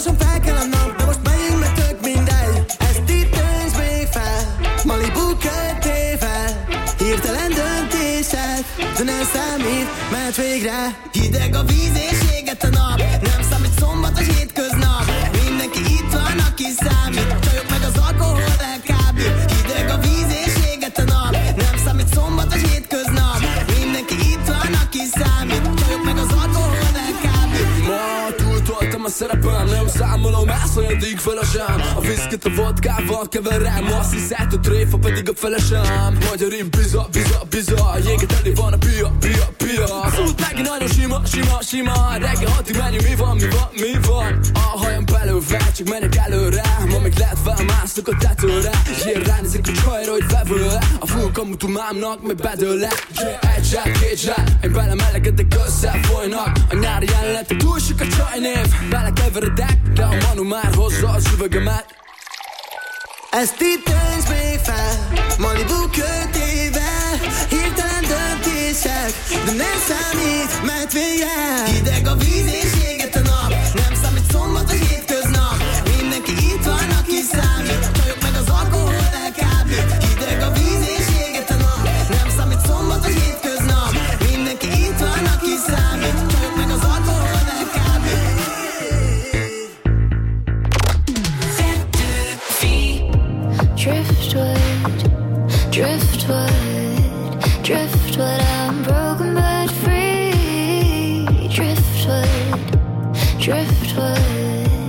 mehet végre. Hideg a víz és éget a nap, nem számít szombat a hétköznap. Mindenki itt van, aki számít, csajok meg az alkohol elkábít. Hideg a víz és éget a nap, nem számít szombat a hétköznap. Mindenki itt van, aki számít, csajok meg az alkohol elkábít. Ma túltoltam a szerepem, nem számolom, elszolyadik felesem. A viszkit a vodkával keverem, azt hiszed, hogy tréfa pedig a felesem. Magyarin biza, biza, biza, jéget elé van a pia, pia, pia. Szólt neki nagyon sima, sima, sima. Reggel hatig menjünk, mi van, mi van, mi van. A hajam belőve, csak menjek előre. Ma még lehet felmásztok a tetőre. Én ránézik a csajra, hogy vevő. A fulkamutú mámnak meg bedőle. Egy zsák, két zsák, én belemelegedek, összefolynak. A nyári jelenetek, túl sok a csajnév. Belekeveredek, de a manu már hozza az üvegemet. Ezt itt töncs még fel, Malibu kötével. Hirtelen döntések, de nem számít, mert végre. Hideg a víz és éget a nap, nem számít szombat a hétköznap. Mindenki itt van, aki számít, csajok meg az alkohol elkábít. Hideg a víz és éget a nap, nem számít szombat a hétköznap. Mindenki itt van, aki számít, csajok meg az alkohol elkábít. Driftwood, driftwood, driftwood, I'm broken but free. Driftwood, driftwood.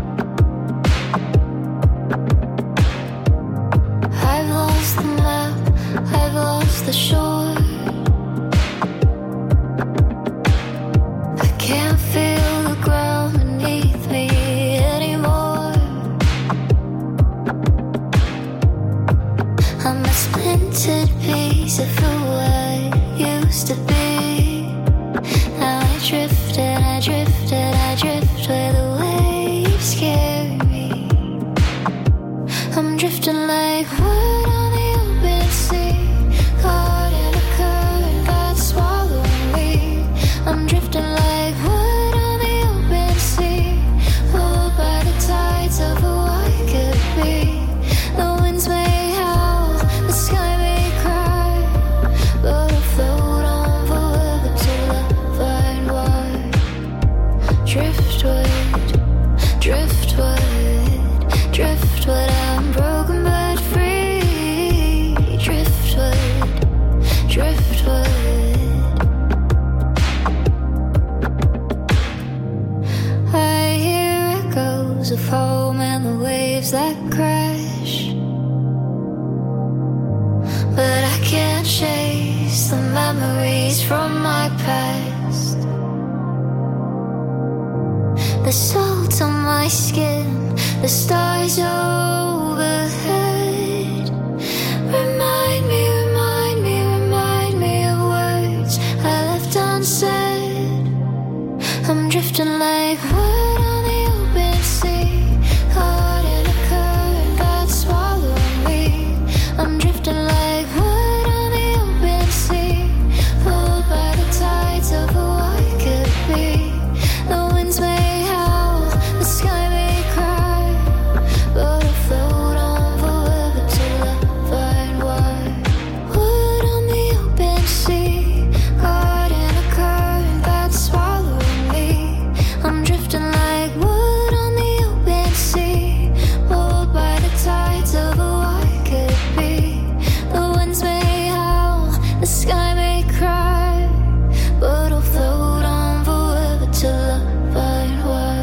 I've lost the map, I've lost the shore. I can't feel the ground beneath me anymore. I'm a splintered piece of who I used to be. Now I drift and I drift and I drift where the waves carry me. I'm drifting like wood on the open sea, caught in a current that's swallowing me. I'm drifting like wood on the open sea, pulled by the tides of who I could be. The winds may howl, the sky may cry, but I'll float on forever till I find why. Driftwood, driftwood, driftwood, I'm broken but free. Driftwood, driftwood. I hear echoes of home and the waves that crash, but I can't chase the memories from my past. The salt on my skin, the stars overhead. Remind me, remind me, remind me of words I left unsaid. I'm drifting like wood on the open sea, caught in a current that's swallowing me. I'm drifting like wood on the open sea, pulled by the tides of who I could be. The winds may howl, the sky may cry, but I'll float on forever till I find why. Wood on the open sea, caught in a current that's swallowing me. I'm drifting like wood on the open sea, pulled by the tides of who I could be. The winds may howl, the sky may cry, but I'll float on forever till I find why.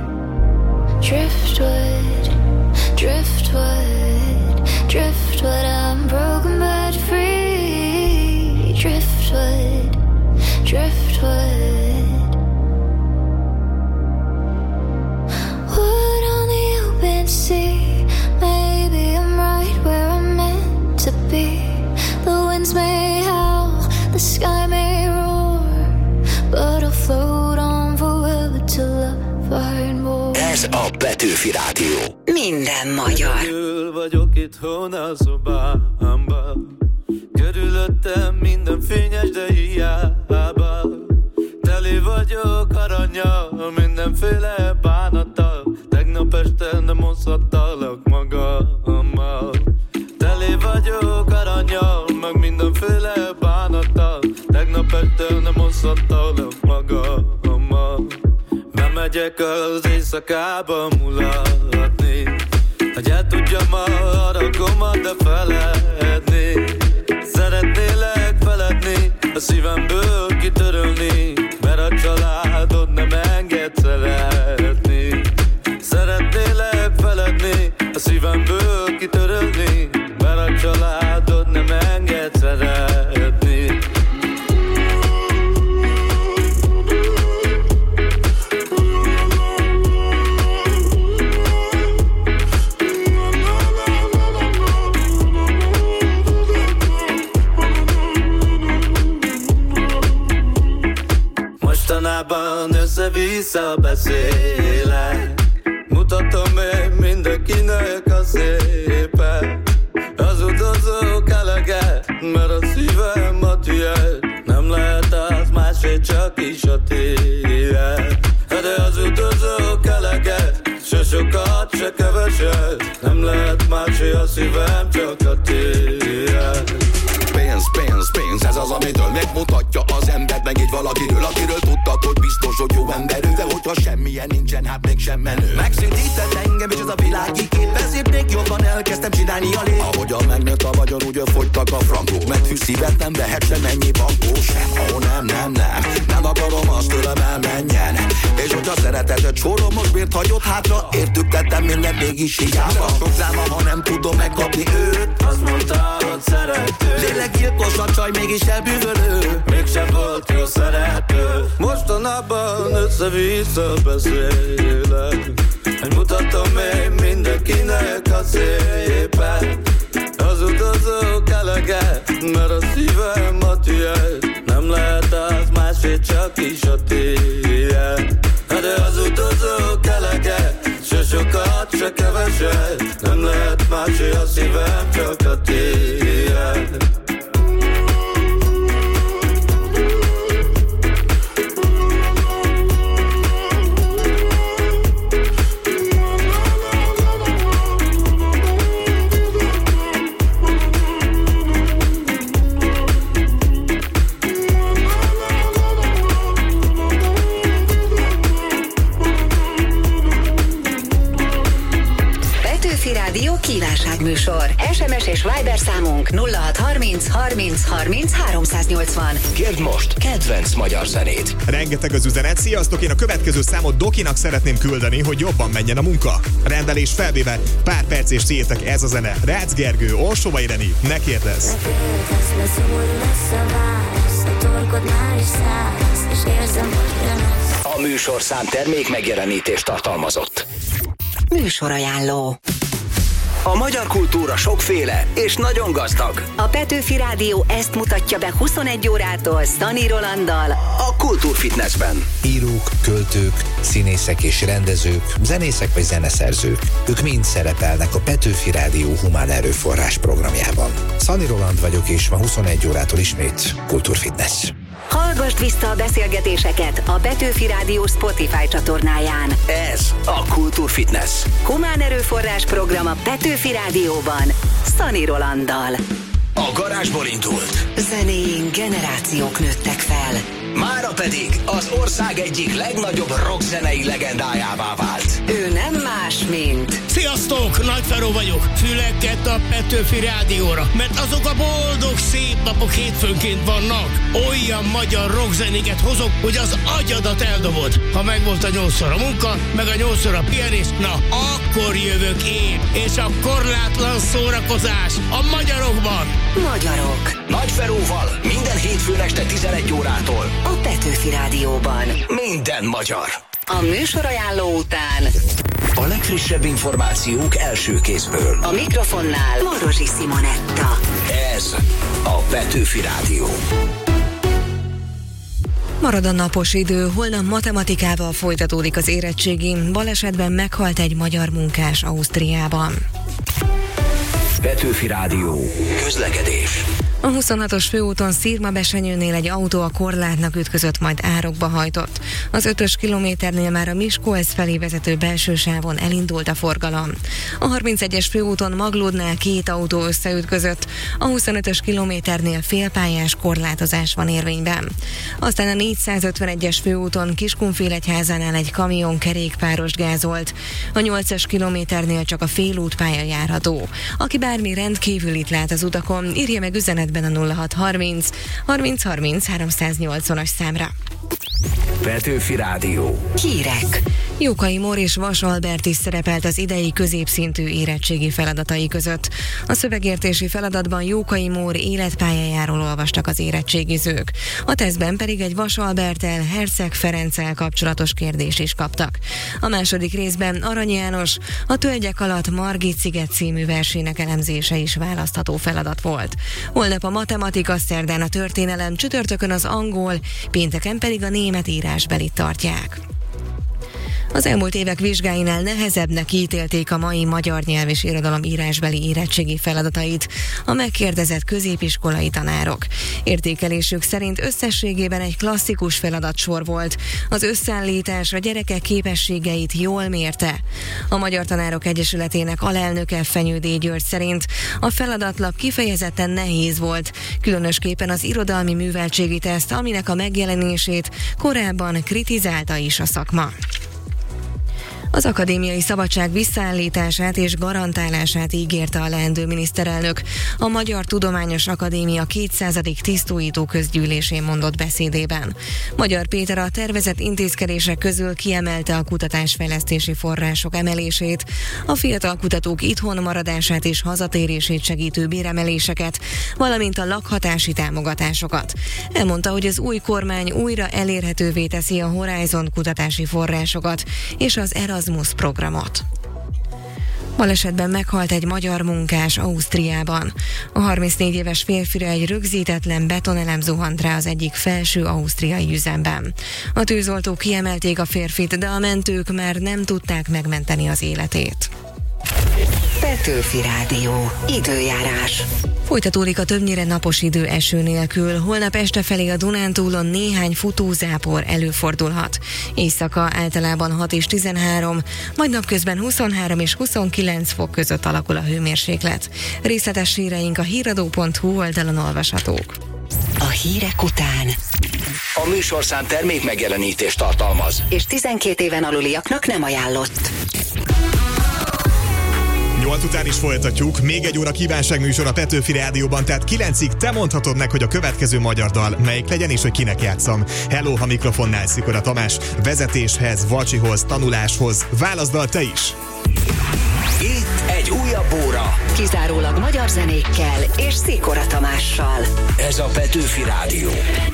Driftwood, driftwood, driftwood, I'm broken but free. Driftwood, driftwood. Wood on the open sea, maybe I'm right where I'm meant to be. The winds may howl, the sky may roar, but I'll float on forever till I find more. Ez a Petőfi Rádió. Minden magyar. Egyedül vagyok itthon a szobámban, körülöttem minden fényes, de hiába. Teli vagyok arannyal, mindenféle bánattal. Tegnap este nem hozhattalak magammal. Teli vagyok arannyal, meg mindenféle bánattal. Tegnap este nem hozhattalak mondottam magammal. Bemegyek az éjszakába mulatni, hogy el tudjam a haragomat, de feledni. Szeretnélek feledni, a szívemből kitörölni, mert a családod nem enged szeretni. Szeretnélek feledni, a szívemből kitörölni, mert a családod nem enged szeretni. Mostanában össze-vissza beszélek, mutatom én mindenkinek a szépet. Hazudozok eleget, mert a szívem a tiéd, nem lehet az másé, csak is a tiéd. De hazudozok eleget, se sokat, se keveset, nem lehet másé, a szívem csak a tiéd. Pénz, pénz, pénz, ez az, amitől megmutatja az embert, meg így valakiről, akiről tudtad, hogy biztos, hogy jó emberű, de hogyha semmilyen nincsen, hát még sem menő. Megszintített engem is ez a világi kép, ezért még jobban elkezdtem csinálni a lét. Ahogyan megnőtt a vagyon, úgy fogytak a frankók, mert fű szívet nem vehet sem ennyi bankó sem. Ó, nem, nem, nem, nem akarom azt tőlem elmenjen. És hogyha szeretetet sorom, most miért hagyott hátra, értük tettem mindent mégis hiába. Sok dráma, ha nem tudom megkapni őt. Azt mondta, hogy szerető, lélekgyilkos a csaj, mégis elbűvölő, mégsem volt jó szerető. Mostanában össze-vissza beszélek, hogy mutatom én mindenkinek a szépet. Hazudozok eleget, mert a szívem a tiéd, nem lehet az másé, csak is a tiéd. De hazudozok eleget, se sokat, se keveset, nem lehet másé, a szívem csak a tiéd. Rádió kívánságműsor. es em es és Viber számunk nulla hat harminc harminc harminc háromszáznyolcvan. Kérd most kedvenc magyar zenét. Rengeteg az üzenet. Sziasztok, én a következő számot Dokinak szeretném küldeni, hogy jobban menjen a munka. Rendelés felvéve, pár perc és tiétek ez a zene. Rácz Gergő, Orsova Ireni, ne kérdezz. A műsorszám termék megjelenítést tartalmazott. Műsorajánló. A magyar kultúra sokféle és nagyon gazdag. A Petőfi Rádió ezt mutatja be huszonegy órától Szani Rolanddal a Kultúrfitnessben. Írók, költők, színészek és rendezők, zenészek vagy zeneszerzők. Ők mind szerepelnek a Petőfi Rádió humán erőforrás programjában. Szani Roland vagyok, és ma huszonegy órától ismét Kultúrfitness. Hallgasd vissza a beszélgetéseket a Petőfi Rádió Spotify csatornáján. Ez a Kultúrfitness. Humán erőforrás program a Petőfi Rádióban Szani Rolanddal. A garázsból indult. Zenéjén generációk nőttek fel. Mára pedig az ország egyik legnagyobb rockzenei legendájává vált. Ő nem más, mint... Sziasztok! Nagy Feró vagyok. Füleket a Petőfi Rádióra, mert azok a boldog, szép napok hétfőnként vannak. Olyan magyar rockzenéket hozok, hogy az agyadat eldobod. Ha megvolt a nyolcszor a munka, meg a nyolcszor a pihenés, na akkor jövök én, és a korlátlan szórakozás a magyarokban. Magyarok. Nagy Feróval minden hétfőn este tizenegy órától. A Petőfi Rádióban. Minden magyar. A műsorajánló után a legfrissebb információk első kézből. A mikrofonnál Morozsi Simonetta. Ez a Petőfi Rádió. Marad a napos idő, holnap matematikával folytatódik az érettségi. Balesetben meghalt egy magyar munkás Ausztriában. Petőfi Rádió. Közlekedés. A huszonhatos főúton Szirma-Besenyőnél egy autó a korlátnak ütközött, majd árokba hajtott. Az ötös kilométernél már a Miskolc felé vezető belső sávon elindult a forgalom. A harmincegyes főúton Maglódnál két autó összeütközött, a huszonötös kilométernél félpályás korlátozás van érvényben. Aztán a négyszázötvenegyes főúton Kiskunfélegyházánál egy kamion kerékpárost gázolt. A nyolcas kilométernél csak a félútpálya járható. Aki bármi rendkívülit lát az utakon, írja meg üzenetben a nulla hat harminc harminc harminc háromszáznyolcvanas számra. Petőfi Rádió. Hírek. Jókai Mór és Vas Albert is szerepelt az idei középszintű érettségi feladatai között. A szövegértési feladatban Jókai Mór életpályájáról olvastak az érettségizők. A tesztben pedig egy Vas Alberttel, Herceg Ferenccel kapcsolatos kérdést is kaptak. A második részben Arany János, a Tölgyek alatt Margit sziget című versének elemzése is választható feladat volt. Holnap a matematika, szerdán a történelem, csütörtökön az angol, pénteken pedig a német írásbelit tartják. Az elmúlt évek vizsgáinál nehezebbnek ítélték a mai magyar nyelv és irodalom írásbeli érettségi feladatait a megkérdezett középiskolai tanárok. Értékelésük szerint összességében egy klasszikus feladatsor volt. Az összeállítás a gyerekek képességeit jól mérte. A Magyar Tanárok Egyesületének alelnöke Fenyő D. György szerint a feladatlap kifejezetten nehéz volt, különösképpen az irodalmi műveltségi teszt, aminek a megjelenését korábban kritizálta is a szakma. Az akadémiai szabadság visszaállítását és garantálását ígérte a leendő miniszterelnök a Magyar Tudományos Akadémia kétszázadik tisztújító közgyűlésén mondott beszédében. Magyar Péter a tervezett intézkedések közül kiemelte a kutatásfejlesztési források emelését, a fiatal kutatók itthon maradását és hazatérését segítő béremeléseket, valamint a lakhatási támogatásokat. Elmondta, hogy az új kormány újra elérhetővé teszi a Horizon kutatási forrásokat és az Erasmus programot. Balesetben meghalt egy magyar munkás Ausztriában. A harmincnégy éves férfire egy rögzítetlen betonelem zuhant rá az egyik felső ausztriai üzemben. A tűzoltók kiemelték a férfit, de a mentők már nem tudták megmenteni az életét. Petőfi Rádió. Időjárás. Folytatódik a többnyire napos idő eső nélkül. Holnap este felé a Dunántúlon néhány futózápor előfordulhat. Éjszaka általában hat és tizenhárom, majd napközben huszonhárom és huszonkilenc fok között alakul a hőmérséklet. Részletes híreink a híradó pont hu oldalon olvashatók. A hírek után A műsorszám termék megjelenítést tartalmaz, és tizenkét éven aluliaknak nem ajánlott. Nyolc után is folytatjuk, még egy óra kívánságműsor a Petőfi Rádióban, tehát kilencig te mondhatod meg, hogy a következő magyar dal melyik legyen és hogy kinek játszam. Hello, ha mikrofonnál Szikora Tamás, vezetéshez, vacsihoz, tanuláshoz, válaszdal te is. Itt egy újabb óra. Kizárólag magyar zenékkel és Szikora Tamással. Ez a Petőfi Rádió.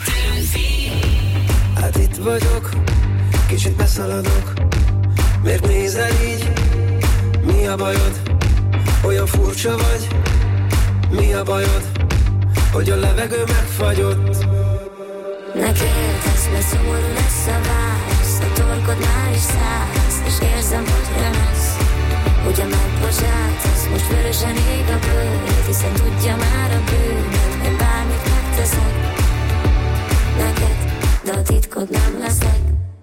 Hát itt vagyok, kicsit beszaladok. Miért nézel így? Mi a bajod? Olyan furcsa vagy? Mi a bajod? Hogy a levegő megfagyott? Ne kérdezz, mert szomorú lesz a válasz. A torkod már is száraz, és érzem, hogy römesz. Ugye megbocsátasz, most vörösen ég a bőröd, hiszen tudja már a bűnöd. Én bármit megteszek neked, de a titkod nem leszek.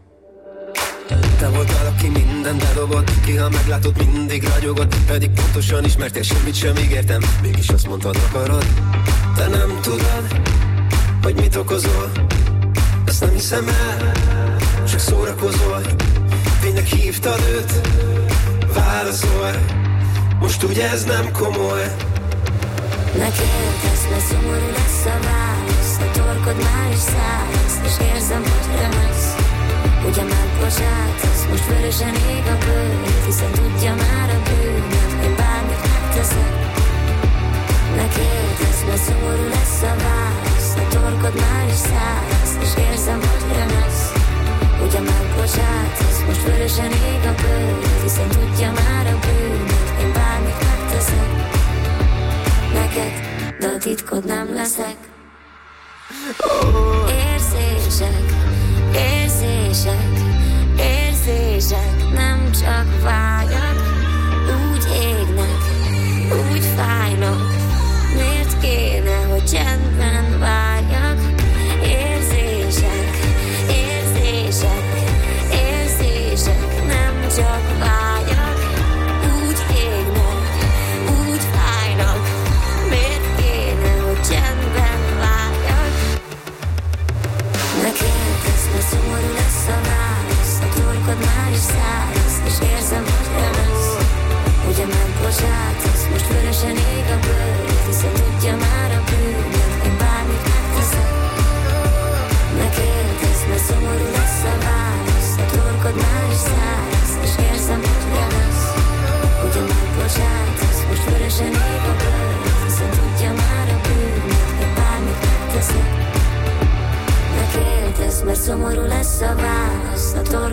Te voltál, aki minden bedobott, ki ha meglátod mindig ragyogott. Pedig pontosan ismertél, semmit sem ígértem, mégis azt mondtad, akarod. Te nem tudod, hogy mit okozol, ezt nem hiszem el, csak szórakozol. Tényleg hívtad őt, válaszol, most ugye ez nem komoly. Ne kérdezz, mert szomorú lesz a válasz. A torkod már is száraz, és érzem, hogy römesz. Ugye megbocsátasz, most vörösen ég a bőröd, hiszen tudja már a bűnöd. Én bármit megteszek. Ne kérdezz, mert szomorú lesz a válasz. A torkod már is száraz, és érzem, hogy römesz. Ugye megbocsátasz, most vörösen ég a bőröd, hiszen tudja már a bűnöd. Én bármit megteszek neked, de a titkod nem leszek. Érzések, érzések, érzések, nem csak vágyak, úgy égnek, úgy fájnak. Miért kéne, hogy csend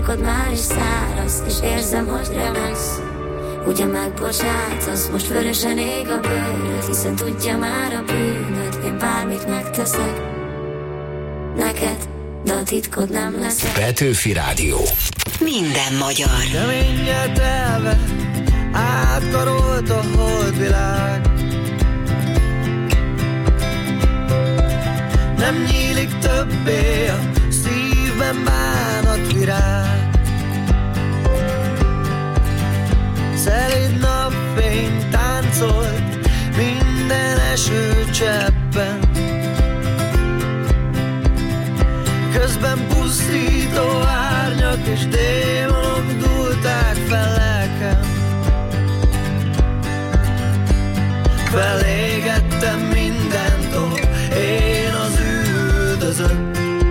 torkod már is száraz, és érzem, hogy remegsz. Ugye megbocsátasz, most vörösen ég a bőröd, hiszen tudja már a bűnöd. Én bármit megteszek neked, de a titkod nem lesz. Petőfi Rádió. Minden magyar. Reményel telve, átkarolt a holdvilág. Nem nyílik többé a szívben bánatvirág. Szelíd napfény táncolt minden esőcseppen. Közben pusztító árnyak és démonok dúlták fel lelkem. Felégettem mindentől, én az üldözött.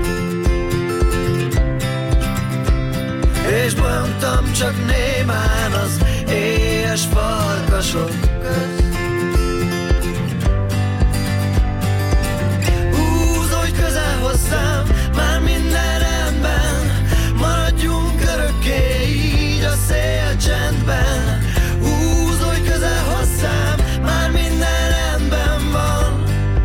És bolyongtam csak némán az éhes farkasok közt. Húzódj közel hozzám, már minden rendben, maradjunk örökké így a szélcsendben. Húzódj közel hozzám, már minden rendben van.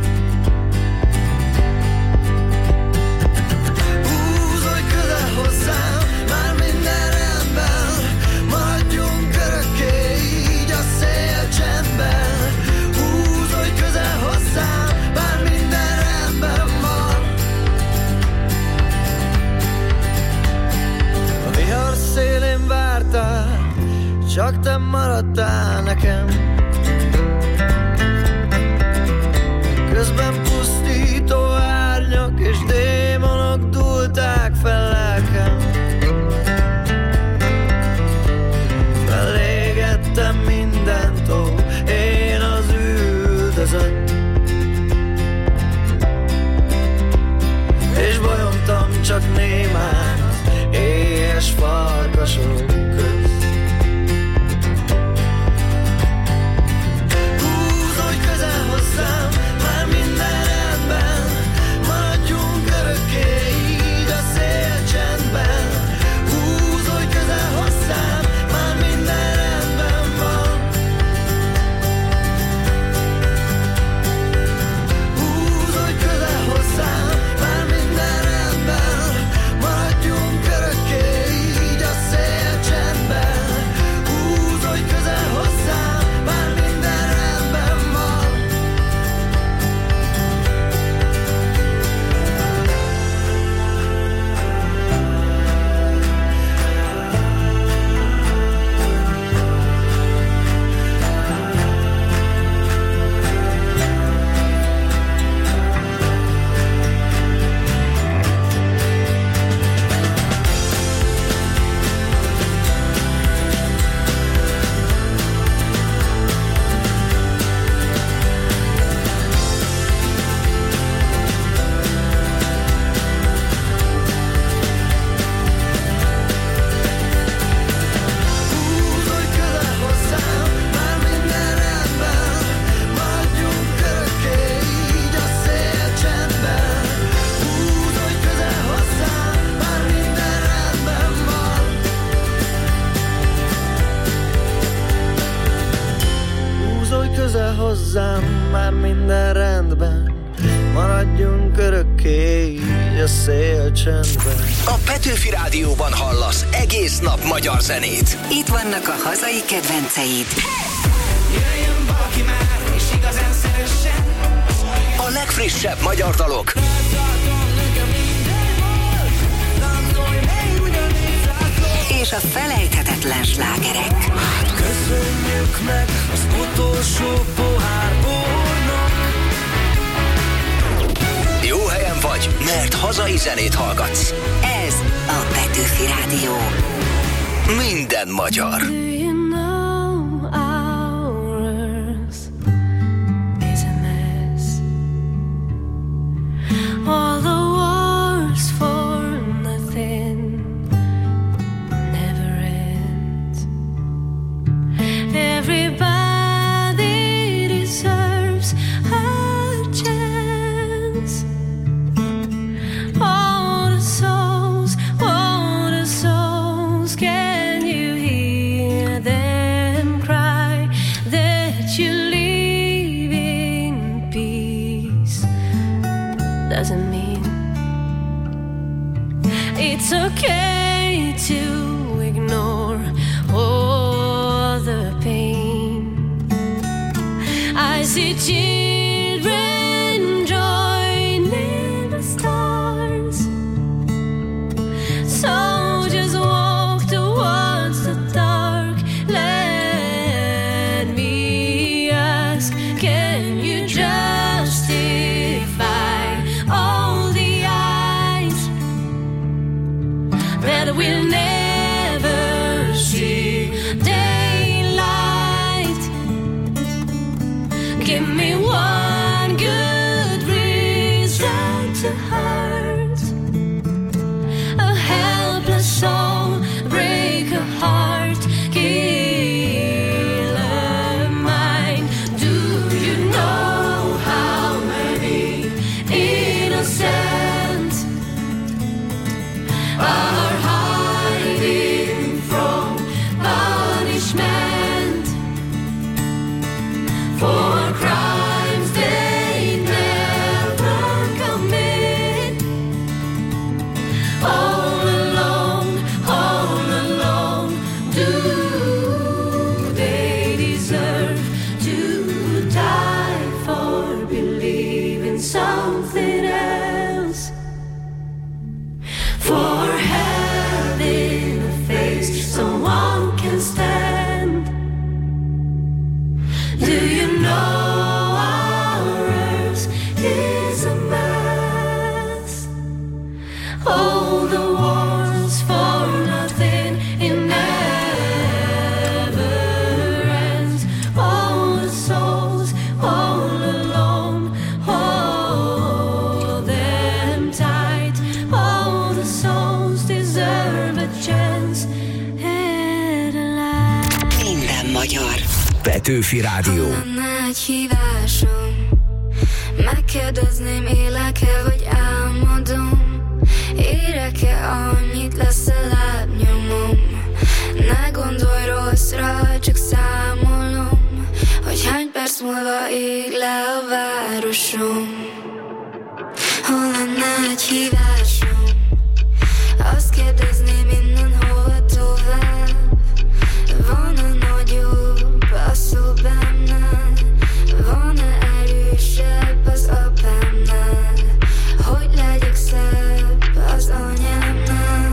Húzódj közel hozzám, már minden rendben, maradjunk örökké így a szélcsendben. Húzódj közel hozzám, már minden rendben van. A vihar szélén vártál, csak te maradtál nekem. Közben pusztító árnyak és démonok dúlták fel lelkem. Felégettem mindentől, én az üldözött. És bolyongtam csak némán az éhes farkasok közt. Húzódj közel hozzám, már minden rendben, maradjunk örökké így a szélcsendben. Húzódj közel hozzám, már minden rendben van. Húzódj közel hozzám, már minden rendben, maradjunk örökké így a szélcsendben. Húzódj közel hozzám, már minden rendben van. Húzódj közel hozzám, már minden rendben, maradjunk örökké így a szélcsendben. Húzódj közel hozzám, már minden rendben van. Húzódj közel hozzám, már minden rendben, maradjunk örökké így a szélcsendben. A Petőfi Rádióban hallasz egész nap magyar zenét. Itt vannak a hazai kedvenceid. Jöjjön valaki már, és igazán szeressen. A legfrissebb magyar dalok. És a felejthetetlen slágerek. Köszönjük meg az utolsó pohár bornak. Jó helyen vagy, mert hazai zenét hallgatsz. Ez a Petőfi Rádió. Minden magyar. Do you know our earth is a mess? All the wars for nothing never ends. Everybody deserves a chance. All the souls, all the souls see children joining the stars. Soldiers walk towards the dark. Let me ask, can you justify all the eyes that will never see daylight? Give me one good reason to hurt a helpless soul, break a heart, kill a mind. Do you know how many innocents are hiding from punishment for crimes they never commit? All alone, all alone, do they deserve to die for believing something else? For having a face someone can stand. Do you know ours is a mess? All the wars for nothing, it never ends. All the souls all alone, hold them tight. All the souls deserve a chance at life. Minden magyar. Petőfi Rádió. Ha lenne egy hívásom, megkérdezném, élek-e vagy álmodom. Érek-e annyit, lesz-e lábnyomom? Ne gondolj rosszra, csak számolom, hogy hány perc múlva ég le a városom. Ha lenne egy hívásom, azt kérdezném, innen hova tovább. Van-e nagyobb a szó benne? Van-e erősebb az apámnál? Hogy legyek szebb az anyámnál?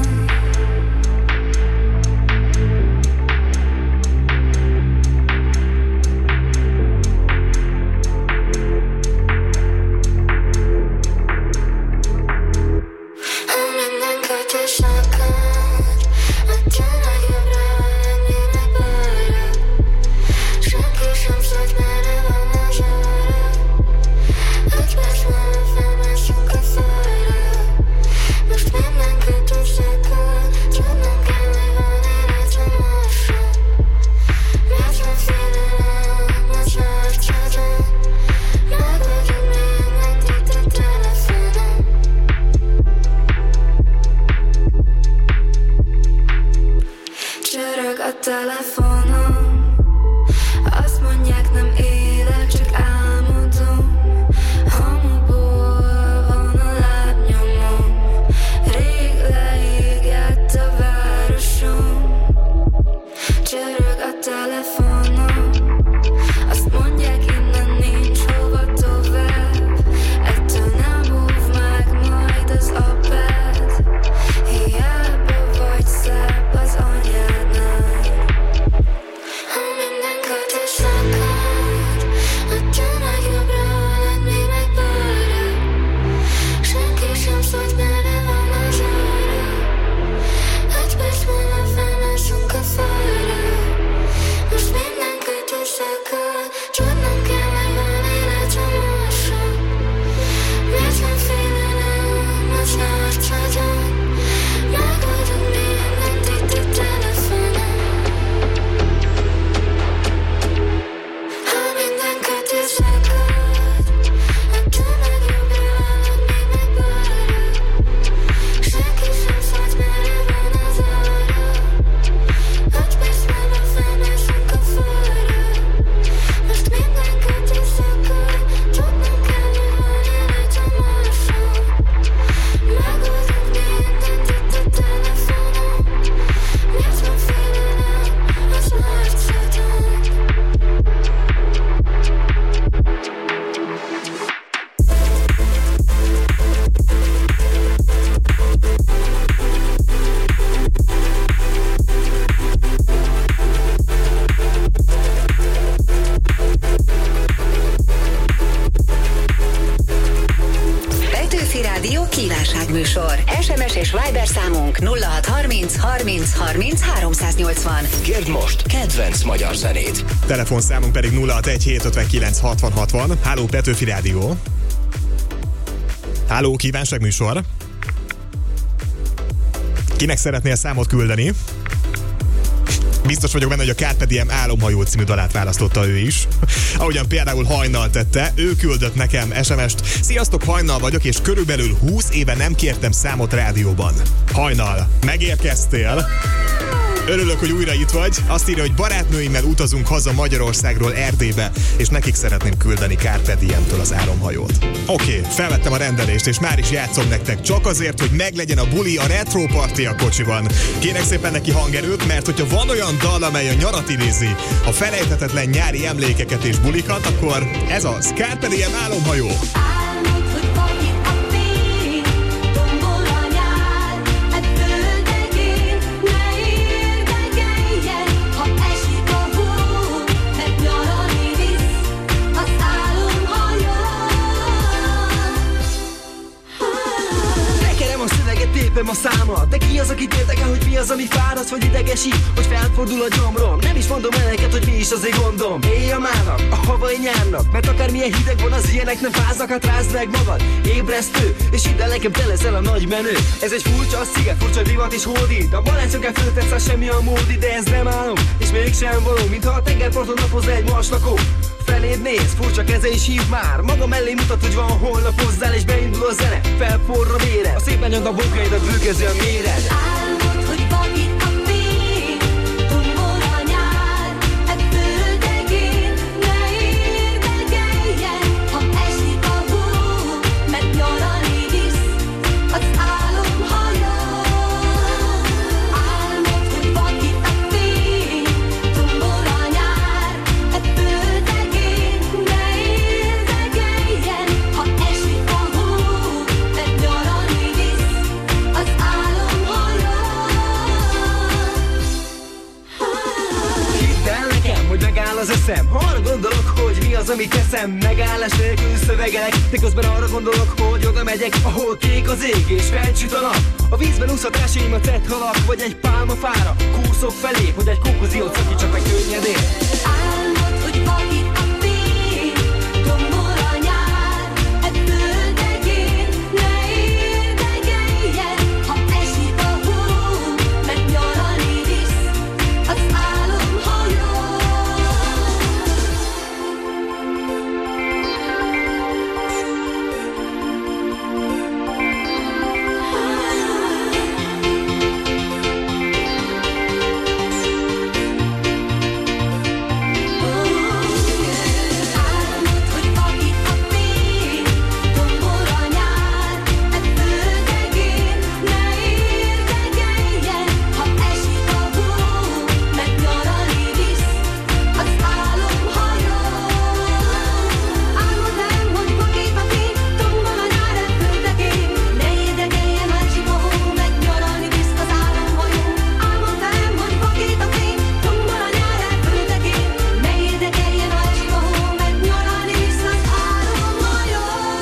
Ha minden kötés akar, akkor nagyobbra lennének balra. Senki sem szólt, merre van a zsarra. Egy perc múlva felmászunk a falra. Most minden kötés akar, tudnom kell, hogy van életem lassan. Mert van félelem az arcodon, megoldjuk mindent itt a telefonon. Csörög a telefonom, azt mondják, nem élek, csak álmodom. Hamuból van a lábnyomom, rég leégett a városom. Csörög a telefonom, azt mondják, innen nincs hova tovább. Ettől nem húv meg majd az apád, hiába vagy szebb az anyádnál. Kívánság műsor. es em es és Viber számunk nulla hat harminc harminc harminc háromszáznyolcvan. Kérd most kedvenc magyar zenét. Telefonszámunk pedig nulla hat egy hét ötvenkilenc hatvan hatvan. Háló, Petőfi Rádió. Háló, Kívánság műsor. Kinek szeretnél számot küldeni? Biztos vagyok benne, hogy a Carpe Diem Álomhajó című dalát választotta ő is. Ahogyan például Hajnal tette, ő küldött nekem es em est. Sziasztok, Hajnal vagyok, és körülbelül húsz éve nem kértem számot rádióban. Hajnal, megérkeztél. Örülök, hogy újra itt vagy. Azt írja, hogy barátnőimmel utazunk haza Magyarországról Erdélybe, és nekik szeretném küldeni Carpe Diem-től az Álomhajót. Oké, okay, felvettem a rendelést, és már is játszom nektek, csak azért, hogy meglegyen a buli, a retro party a kocsiban. Kérek szépen neki hangerőt, mert hogyha van olyan dal, amely a nyarat idézi, a felejthetetlen nyári emlékeket és bulikat, akkor ez az Carpe Diem Álomhajó. Tépem a számat, de ki az, aki érdekel, hogy mi az, ami fáradt, vagy idegesít, hogy felfordul a gyomrom. Nem is mondom el neked, hogy mi is az én gondom. Éjjel mának, a havai nyárnak, mert akármilyen hideg van, az ilyenek nem fáznak, hát rázd meg magad. Ébresztő, és hidd el nekem, te leszel a nagy menő. Ez egy furcsa sziget, furcsa divat és hódít. A baláncok elföltetsz, a semmi a módi, de ez nem álom, és mégsem való, mintha a tengerparton napozna egy marslakó. Feléd néz, furcsa keze is hív már. Maga mellé mutat, hogy van holnap hozzál, és beindul a zene, felforr a véred. A szépen nyomd a bonkaidat, bőkező a méred. Álmod, hogy vakít a fény, tombol a nyár, e földegén, ne érdekeljen, ha esik a hó, mert nyaralni visz az álomhajó. Álmod, hogy vakít a fény, tombol a nyár, e földegén, ne érdekeljen, ha esik a hó, mert nyaralni visz az álomhajó. Hidd el nekem, hogy megáll az eszem, ha arra gondolok, hogy mi az, amit teszem. Megállás nélkül szövegelek, de közben arra gondolok, hogy oda megyek, ahol kék az ég és felcsüt a nap. A vízben úszhatásaimat tett halak, vagy egy pálmafára kúszok felé, hogy egy konklúziót szakítsak meg könnyedén. Álmod, hogy vakít a fény, tombol a nyár, e földegén, ne érdekeljen, ha esik a hó, mert nyaralni visz az álomhajó. Álmod, hogy vakít a fény, tombol a nyár, e földegén, ne érdekeljen, ha esik a hó, mert nyaralni visz az álomhajó. Álmodnám, hogy vakít a fény, tombol a nyár, e földegén, ne érdekeljen, ha esik a hó, mert nyaralni visz az álomhajó. Álmodnám, hogy vakít a fény, tombol a nyár, e földegén, ne érdekeljen, ha esik a hó, mert nyaralni visz az álomhajó.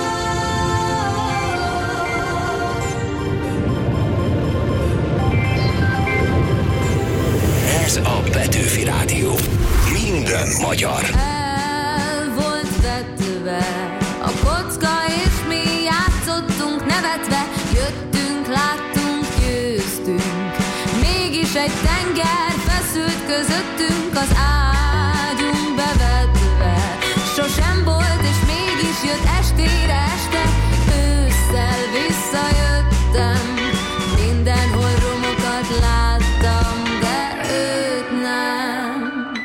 Ez a Petőfi Rádió. Minden magyar. El volt vetve a kocka, és mi játszottunk nevetve. Jöttünk, láttunk, győztünk. Mégis egy tenger feszült közöttünk, az ágyunk bevetve. Sosem volt, és mégis jött estére este. Ősszel visszajöttem, mindenhol romokat láttam, de őt nem.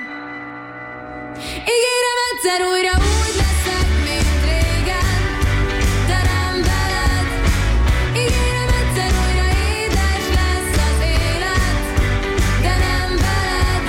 Ígérem, egyszer újra úgy leszek, mint régen, de nem veled. Ígérem, egyszer újra édes lesz az élet, de nem veled.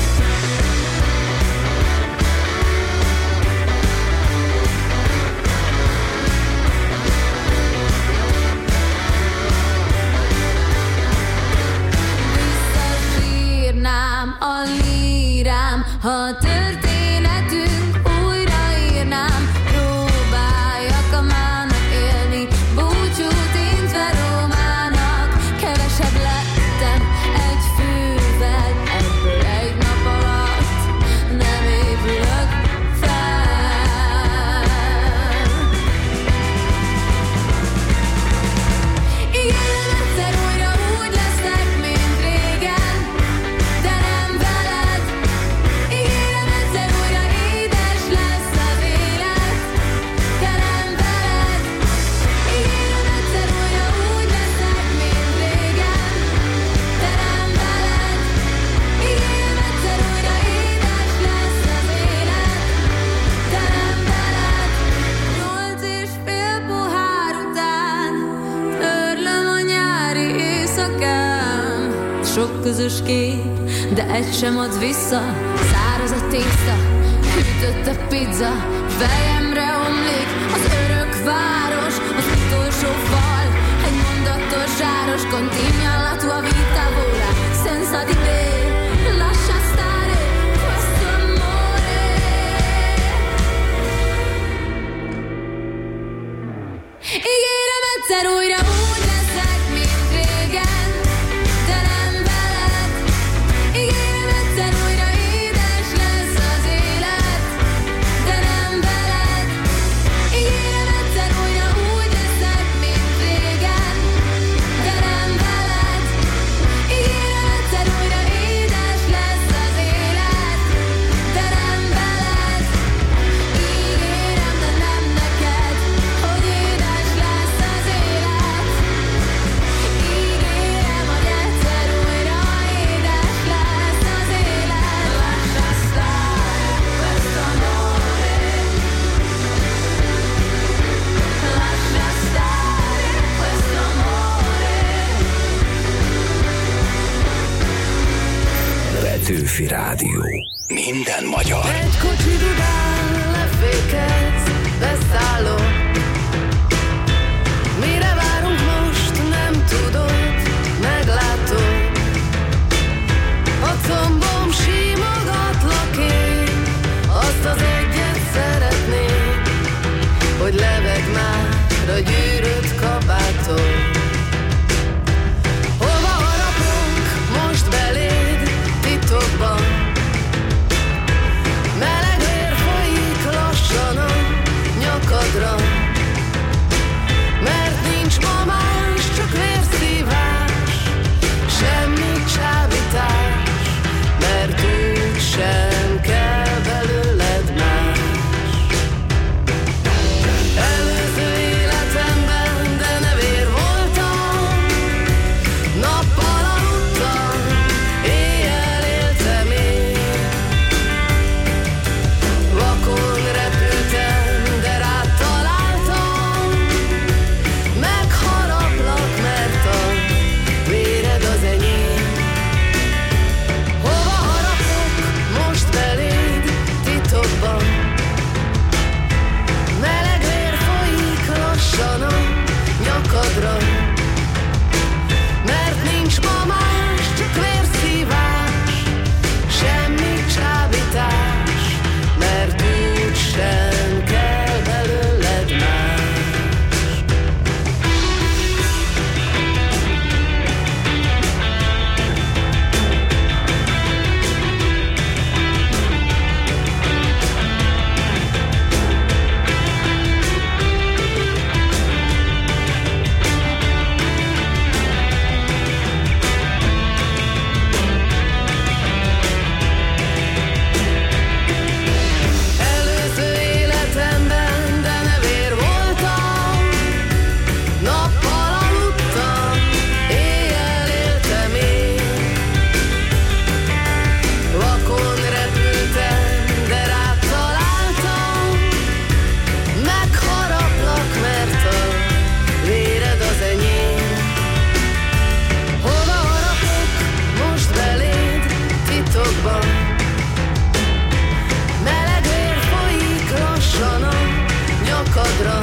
Visszasírnám a lírám, ha a történetünk újraírnám. Próbáljak a mának élni, búcsút intve sem ad vissza. Száraz a tészta, hűtött a pizza, fejemre omlik az örök város, az utolsó fal, egy mondatos zsáros, continua la tua vita vola, senza di te, lascia stare questo amore. Ígérem egyszer újra úgy leszek, mint régen, de nem veled. Ígérem egyszer újra édes lesz az élet, de nem veled. Ígérem egyszer újra úgy leszek, mint régen, de nem veled. Ígérem egyszer újra édes lesz az élet, de nem veled. Ígérem, de nem neked, hogy édes lesz az élet. Ígérem, hogy egyszer újra édes lesz az élet. Lascia stare questo amore. Lascia stare questo amore. Petőfi Rádió. Minden magyar. Egy kocsi dudán lefékezz, beszállok. Mire várunk most, nem tudod, meglátod. A combom simogatlak én, azt az egyet szeretném, hogy levegd már a gyűrött kabáton. Hova harapok most beléd titokban? Meleg vér folyik lassan a nyakadra, mert nincs ma más, csak vérszívás, semmi csábítás, mert úgy sem kell belőled más. Előző életemben, de ne vér voltam, nappal aludtam, éjjel éltem én. Vakon repültem, de rád találtam, megharaplak, mert a véred az enyém. Hova harapok most beléd titokban? Meleg vér folyik lassan a nyakadra, mert nincs ma más, csak vérszívás, semmi csábítás, mert úgy sem kell belőled más. Előző életemben, de ne vér voltam, nappal aludtam, éjjel éltem én. Vakon repültem, de rád találtam, megharaplak, mert a véred az enyém. Hova harapok most beléd titokban? Meleg vér folyik lassan a nyakadra,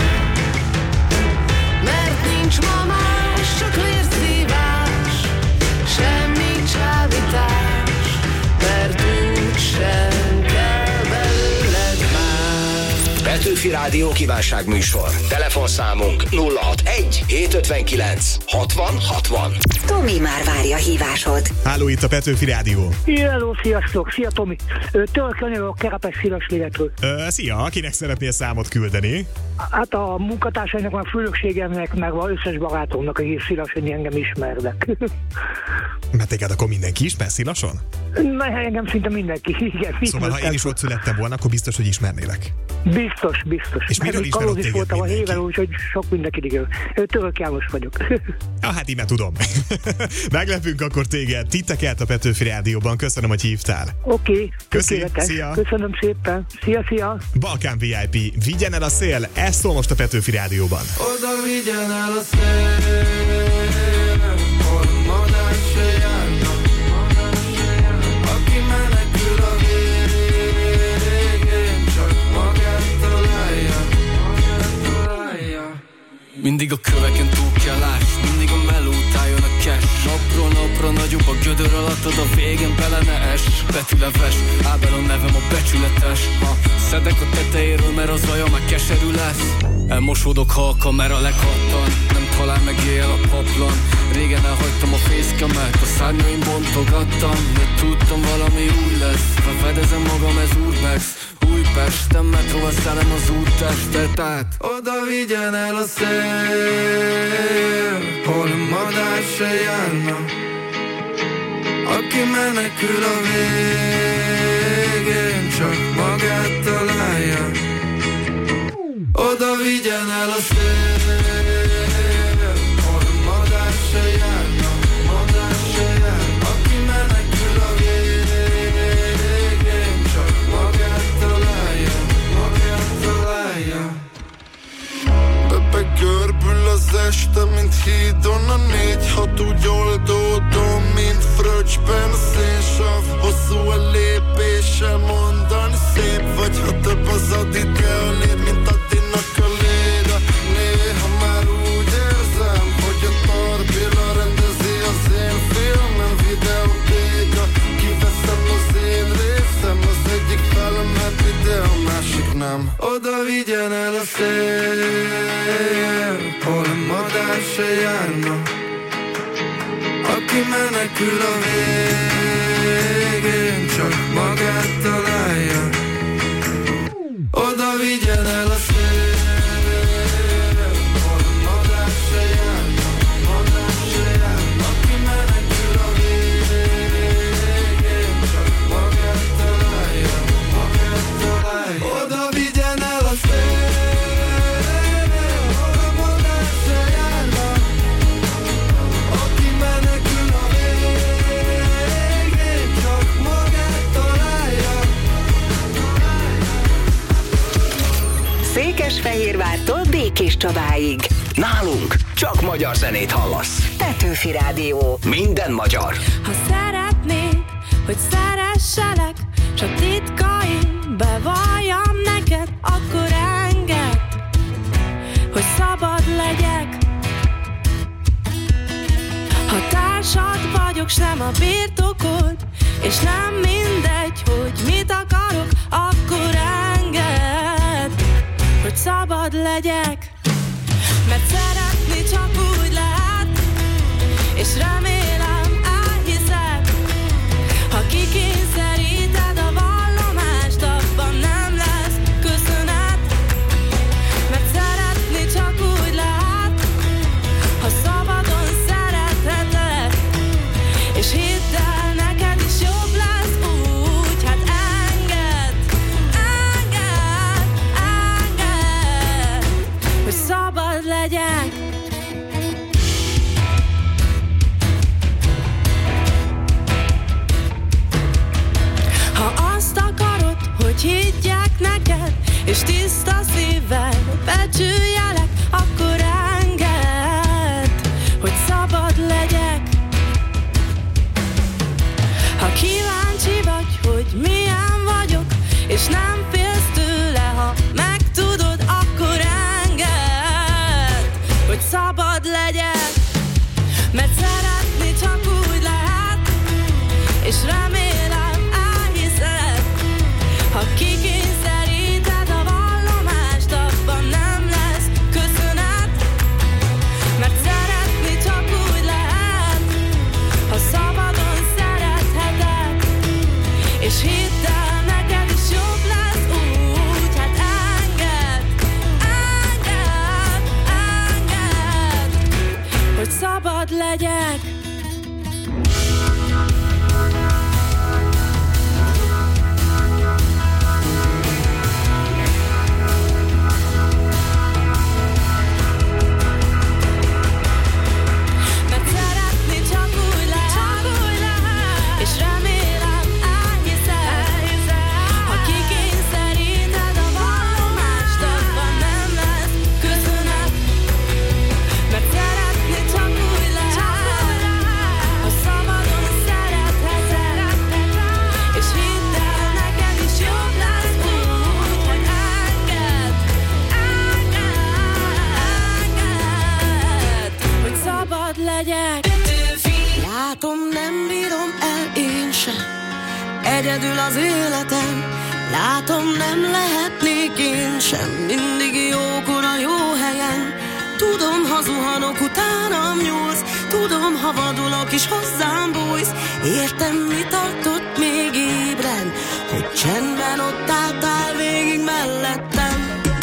mert nincs ma más, csak vérszívás, semmi csábítás, mert úgy sem kell belőled más. Petőfi Rádió kívánságműsor. Telefonszámunk nulla hatvanegy hétszázötvenkilenc hatvan hatvan. Tomi már várja hívásod. Háló, itt a Petőfi Rádió. Hello, sziasztok! Szia, Tomi! Törökölni a Kerepes Szíves Ligetről. Ö, szia, akinek szeretnél számot küldeni? Hát a munkatársainak, a főnökségemnek, meg az összes barátomnak, akik Szilasi engem ismernek. Mert téged akkor mindenki ismer Szilason? Na, engem szinte mindenki, igen. Szóval, ha én is ott születtem volna, akkor biztos, hogy ismernélek. Biztos, biztos. És miről ismer ott téged voltam mindenki? a hével, úgyhogy sok mindenki igen. Török János vagyok. Ah, hát íme tudom. Meglepünk akkor téged, titeket a Petőfi Rádióban. Köszönöm, hogy hívtál. Oké, okay, Köszi, szia. Köszönöm szépen. Szia, szia. Balkán vé i pé, vigyen el a szél, ez szól most a Petőfi Rádióban. Oda vigyen el a szél, hol madár se járnak, aki Mindig a köveken túlkelás, mindig a meló után jön a cash. Napról napra nagyobb a gödör alattad, a végén bele ne es. Betűleves, Ábel a nevem a becsületes. Ha szedek a tetejéről, mert az zaja már keserű lesz. Elmosódok, ha a kamera leghattan, nem talál meg éjjel a paplan. Régen elhagytam a fészkemet, a szárnyaim bontogattam, de tudtam valami új lesz. Felfedezem magam, ez Urbex, Újpesten, metró, aztán az úttestet át. Oda vigyen el a szél, hol a madár se járna. Aki menekül a végén, csak magát találja. Oda vigyen el a szél, hol a madár se járna, madár se járna. Aki menekül a végén, csak magát találja, magát találja. Bebe görbül az este, mint hídon a négy hat, úgy oldódom, mint fröccsben a szénsav. Hosszú a lépése, mondani szép vagy, ha több az ad idealéd, mint Attinak a léda. Néha már úgy érzem, hogy a Tarbilla rendezi az én filmem, videótéka. Kiveszem az én részem, az egyik felem happy, de a másik nem. Oda vigyen el a szél, hol a madár se járna. Aki menekül a végén, csak magát találja. Oda vigyen el a szél, hol a madár se járna, madár se járna. Aki menekül a végén, csak magát találja, magát találja. Oda vigyen el a szél, hol a madár se járna. Aki menekül a végén, csak magát találja. Székesfehérvártól Békés Csabáig. Nálunk csak magyar zenét hallasz. Petőfi Rádió. Minden magyar. Ha szeretnéd, hogy szeresselek, s a titkaim bevalljam neked, akkor engedd, hogy szabad legyek. Ha társad vagyok, s nem a birtokod, és nem mindegy, hogy mit akarok, akkor engedd, hogy szabad legyek. Mert szeretni csak úgy lehet, és remélem elhiszed. Ha kikényszeríted a vallomást, abban nem lesz köszönet. Mert szeretni csak úgy lehet, ha szabadon szeretheted. És hidd el, neked is jobb lesz úgy, hát engedd, engedd, engedd, hogy szabad legyek. az életem, látom, nem lehetnék én sem mindig jókor a jó helyen. Tudom, ha zuhanok, utánam nyúlsz, tudom, ha vadulok is hozzám bújsz. Értem, mi tartott még ébren, hogy csendben ott álltál végig mellettem.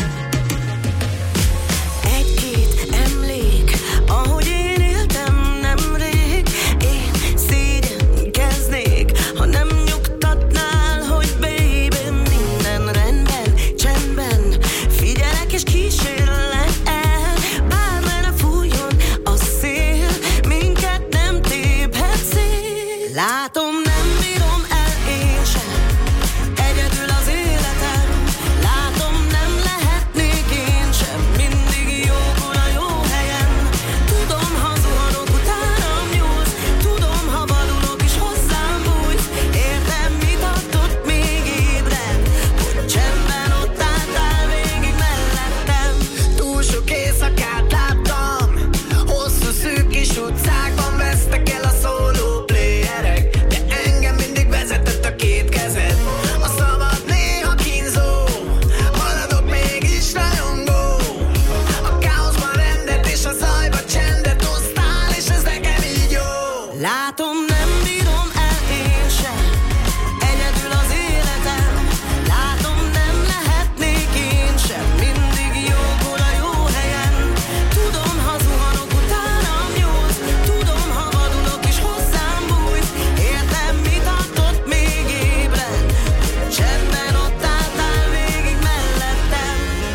Egy-két emlék, ahogy én éltem nemrég. Én szégyenkeznék, ha nem nyugtatnál, hogy baby, minden rendben, csendben. Figyelek és kísérlek el, bármere fújjon a szél, minket nem téphet szél. Látom, nem bírom el én sem, egyedül az életem. Látom, nem lehetnék én sem mindig jókor a jó helyen. Tudom, ha zuhanok, utánam nyúlsz, tudom, ha vadulok is hozzám bújsz. Értem, mi tartott még ébren, hogy csendben ott álltál végig mellettem. Túl sok éjszakát láttam, hosszú szűk kis utcákban vesztek el a szóló playerek, de engem mindig vezetett a két kezed. A szabad néha kínzó, maradok mégis rajongó. A káoszban rendet és a zajba csendet osztál, és ez nekem így jó. Látom, nem bírom el én sem, egyedül az életem. Látom, nem lehetnék én sem mindig jókor a jó helyen. Tudom, ha zuhanok, utánam nyúlsz, tudom, ha vadulok is hozzám bújsz. Értem, mi tartott még ébren, csendben ott álltál végig mellettem.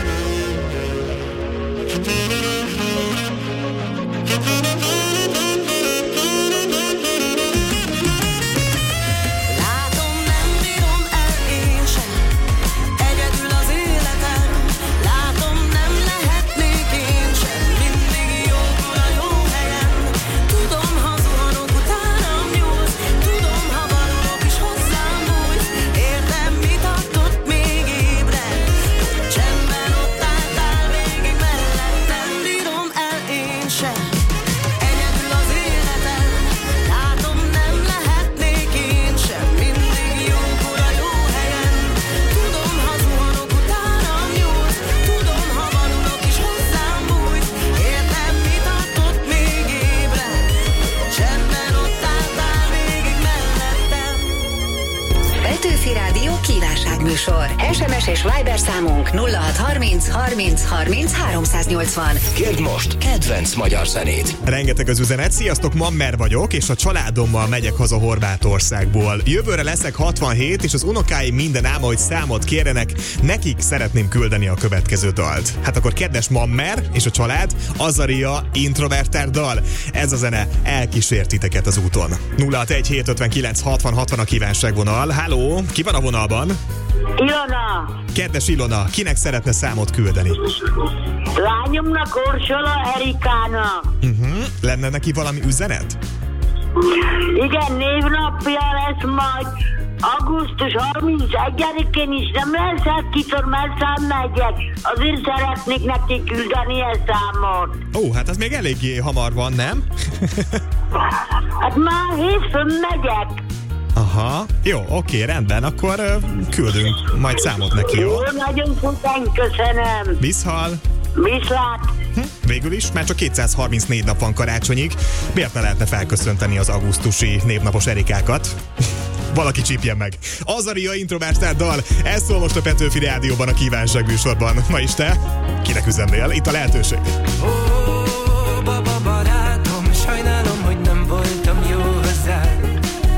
Látom, nem bírom el én sem, egyedül az életem. Látom, nem lehetnék én sem mindig jókor a jó helyen. Tudom, ha zuhanok, utánam nyúlsz, tudom, ha vadulok is hozzám bújsz. Értem, mi tartott még ébren, hogy csendben ott álltál végig mellettem. Bírom el én sem, egyedül az életem. Látom, nem lehetnék én sem mindig jókor a jó helyen. Tudom, ha zuhanok, utánam nyúlsz, tudom, ha vadulok is hozzám bújsz. Értem, mi tartott még ébren, csendben ott álltál végig mellettem. Petőfi Rádió kívánságműsor. es em es és Viber számunk nulla hat harminc harminc harminc háromszáznyolcvan. Kérd most kedvenc magyar zenét. Rengeteg az üzenet. Sziasztok, Mammer vagyok, és a családommal megyek haza Horvátországból. Jövőre leszek hatvanhét, és az unokáim minden álma, hogy számot kérjenek, nekik szeretném küldeni a következő dalt. Hát akkor kedves Mammer és a család, Azaria Introverter dal. Ez a zene elkísért titeket az úton. nulla hat egy hét ötvenkilenc hatvan hatvan a kívánságvonal. Háló, ki van a vonalban? Ilona, Kedves Ilona, kinek szeretne számot küldeni? lányomnak, Orsola Erikának. Uh-huh. Lenne neki valami üzenet? Igen, névnapja lesz majd augusztus harmincegyedikén is, nem lesz hát kitől messzám megyek. Azért szeretnék neki küldeni ezt számot. Ó, hát az még eléggé hamar van, nem? Hát már hétfőn megyek. Aha, jó, oké, rendben, akkor uh, küldünk majd számot neki, jó? Jó, nagyon szépen köszönöm. Viszhal! Viszlát! Hm, végül is, már csak kétszázharmincnégy nap van karácsonyig. Miért ne lehetne felköszönteni az augusztusi névnapos Erikákat? Valaki csípjen meg. Azaria Introverter dal, ez szól most a Petőfi Rádióban a kívánságműsorban. Ma is te? Kinek üzennél? Itt a lehetőség. Ó, baba barátom, sajnálom, hogy nem voltam jó hozzád.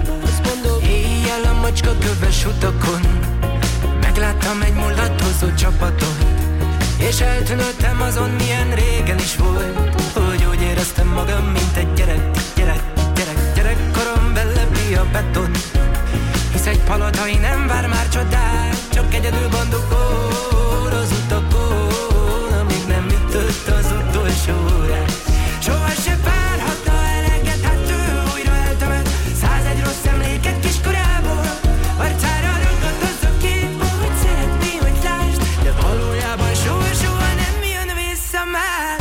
Éjjel a macska köves utakon megláttam egy mulatozó csapatot, és eltűnődtem azon, milyen régen is volt, hogy úgy éreztem magam, mint egy gyerek, gyerek, gyerek, gyerekkorom belebli a beton. Hisz egy palotai nem vár már csodát, csak egyedül bandukol az utakon, amíg nem ütött az utolsó órát. Soha se várhatta elengedhető, újra eltemet százegy rossz emléket kiskorából. Arcára ragadt az a kép, hogy szeretné, hogy lásd, de valójában soha-soha nem jön vissza már.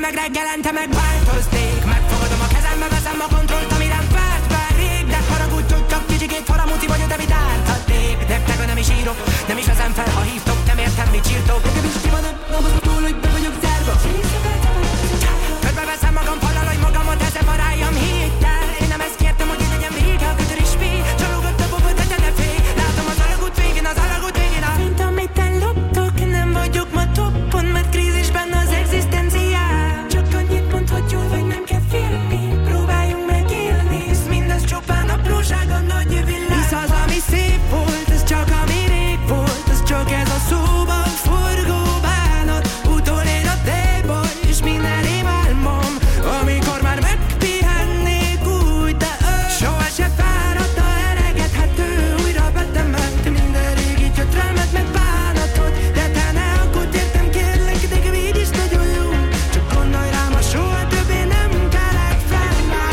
meg reggelente megváltoznék. Megfogadom a kezembe, veszem a kontrollt, ami rám várt már rég. De haragudj, hogy csak kicsikét faramuci vagyok, de mit árthatnék. Nektek nem is írok, nem is veszem fel, ha hívtok, nem értem, mit csírtok. Nekem is ki van attól, hogy be vagyok zárva. Körbe veszem magam falal, hogy magamot ezem a rájam héttel. Én nem ezt kértem, hogy én legyen vége, a kötör is fél. Csalógott a bobot, de te ne félj. Látom az alagút végén, az alagút végén a... Mint amit elloptok, nem vagyok ma toppon, mert krízisben az egzisztenciám. Csak annyit mond, hogy jól vagy, nem kell félni. Próbáljunk megélni, hisz mindez csupán apróság a nagy világ. Hisz az, ami szép volt, ez csak ami rég volt. Ez csak ez a szóban forgó bánat. Utolén a tejbaj, és minden rémálmom. Amikor már megpihennék úgy, de ő soha se fáradt, a eregedhető. Újra betemelt minden régi gyötrelmet, meg bánatot. De te ne aggódj, értem, kérlek, de így is nagyon jó. Csak gondolj rám, ha soha többé nem kelek fel már.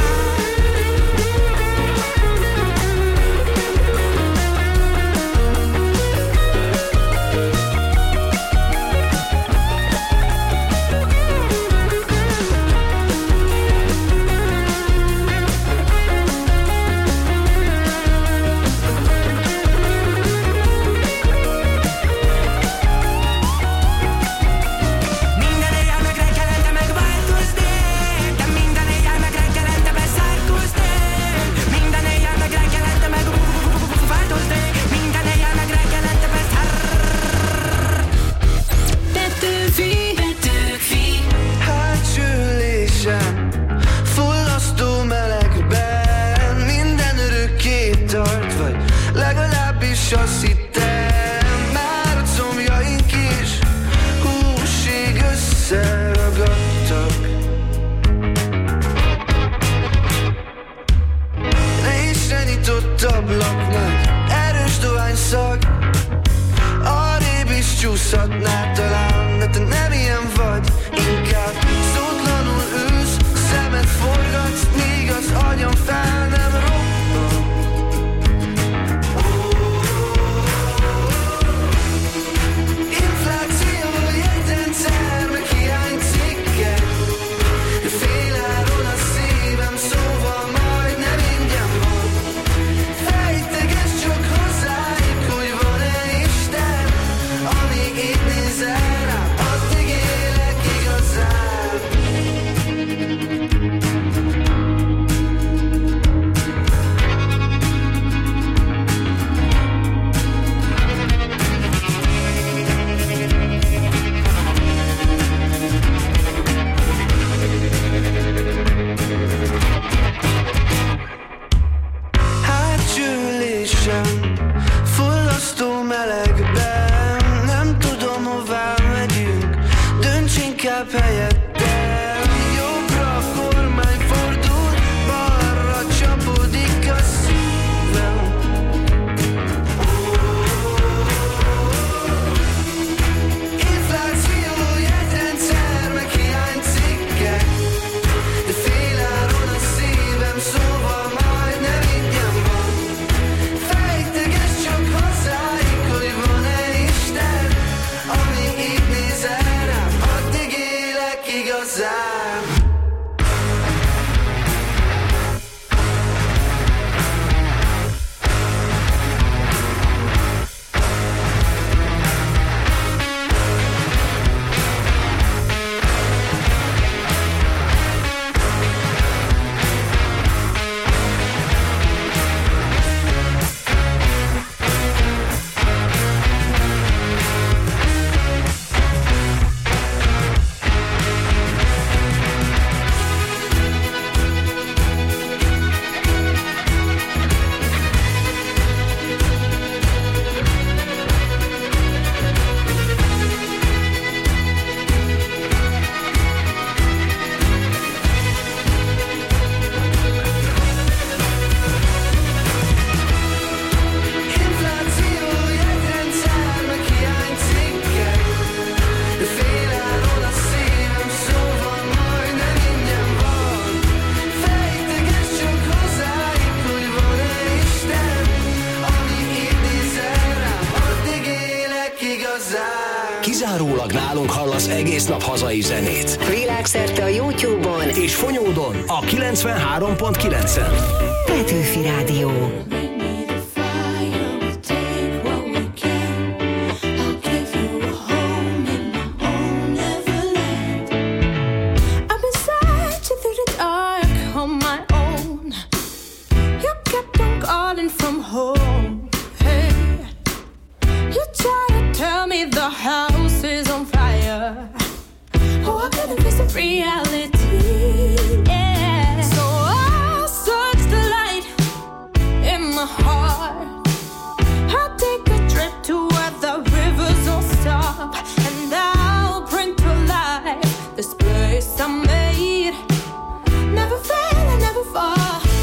Minden éjjel meg reggelente megváltoznék, de minden éjjel meg reggelente bezárkóznék. Minden éjjel meg reggelente megváltoznék, minden éjjel meg reggelente bezár. Petőfi, Petőfi. Hátsülésen, fullasztó melegben, minden örökké tart, vagy legalábbis azt hittem. Már a combjaink is húsig összeragadtak. Résre nyitott ablaknak erős dohányszag, arrébb is csúszhatnál talán, de te nem ilyen vagy. Inkább szótlanul ülsz, szemed forgatsz, míg az agyam fel nem robban. Infláció, jegyrendszer, meg hiánycikkek, de féláron a szívem, szóval majdnem ingyen van. Fejteges csak hozzájuk, hogy van-e Isten, amíg így nézel rám, addig élek igazán. Hátsülésen, fullasztó melegben, nem tudom, hová megyünk, dönts inkább helyettem. Jobbra a kormány fordul, balra csapódik a szívem. Infláció, jegyrendszer, meg hiánycikkek, de féláron a szívem, szóval majdnem ingyen van. Fejteges csak hozzáig, hogy van-e Isten, amíg így nézel rám, addig élek igazán. igazán. Kizárólag nálunk hallasz egész nap hazai zenét. Világszerte a YouTube-on és Fonyódon a kilencvenhárom pont kilencen. Petőfi Rádió. From home, hey, you try to tell me the house is on fire. Oh, I couldn't face the reality, yeah. So I'll search the light in my heart. I'll take a trip to where the rivers all stop, and I'll bring to life this place I made. Never fail and never fall.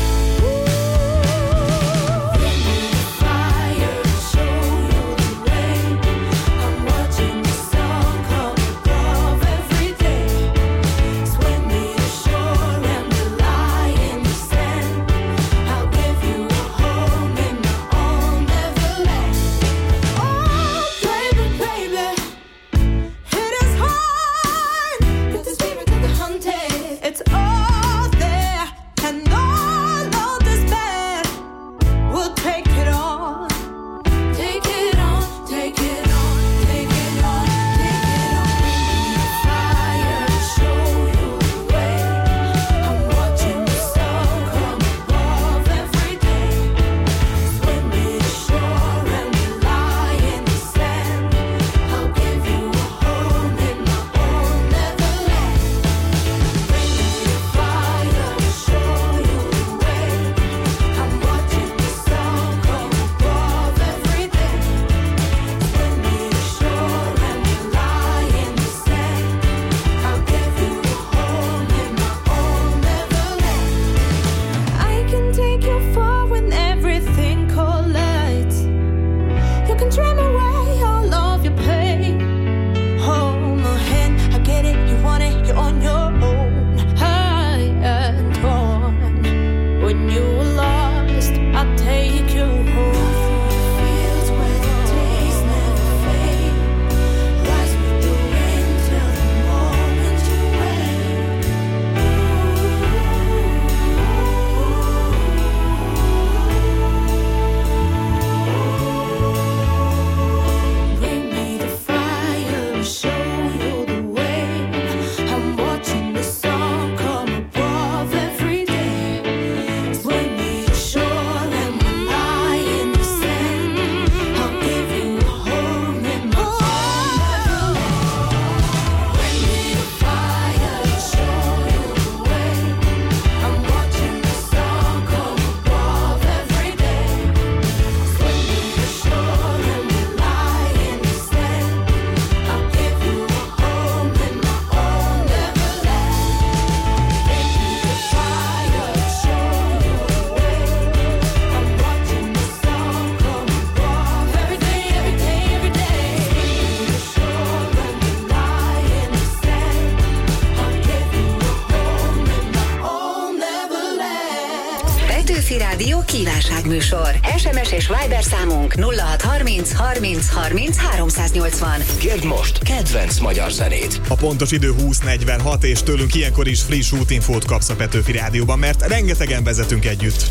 Kívánságműsor. es em es és Viber számunk nulla hat harminc harminc harminc háromszáznyolcvan. Kérd most kedvenc magyar zenét. A pontos idő húsz negyvenhat, és tőlünk ilyenkor is friss útinfót kapsz a Petőfi Rádióban, mert rengetegen vezetünk együtt.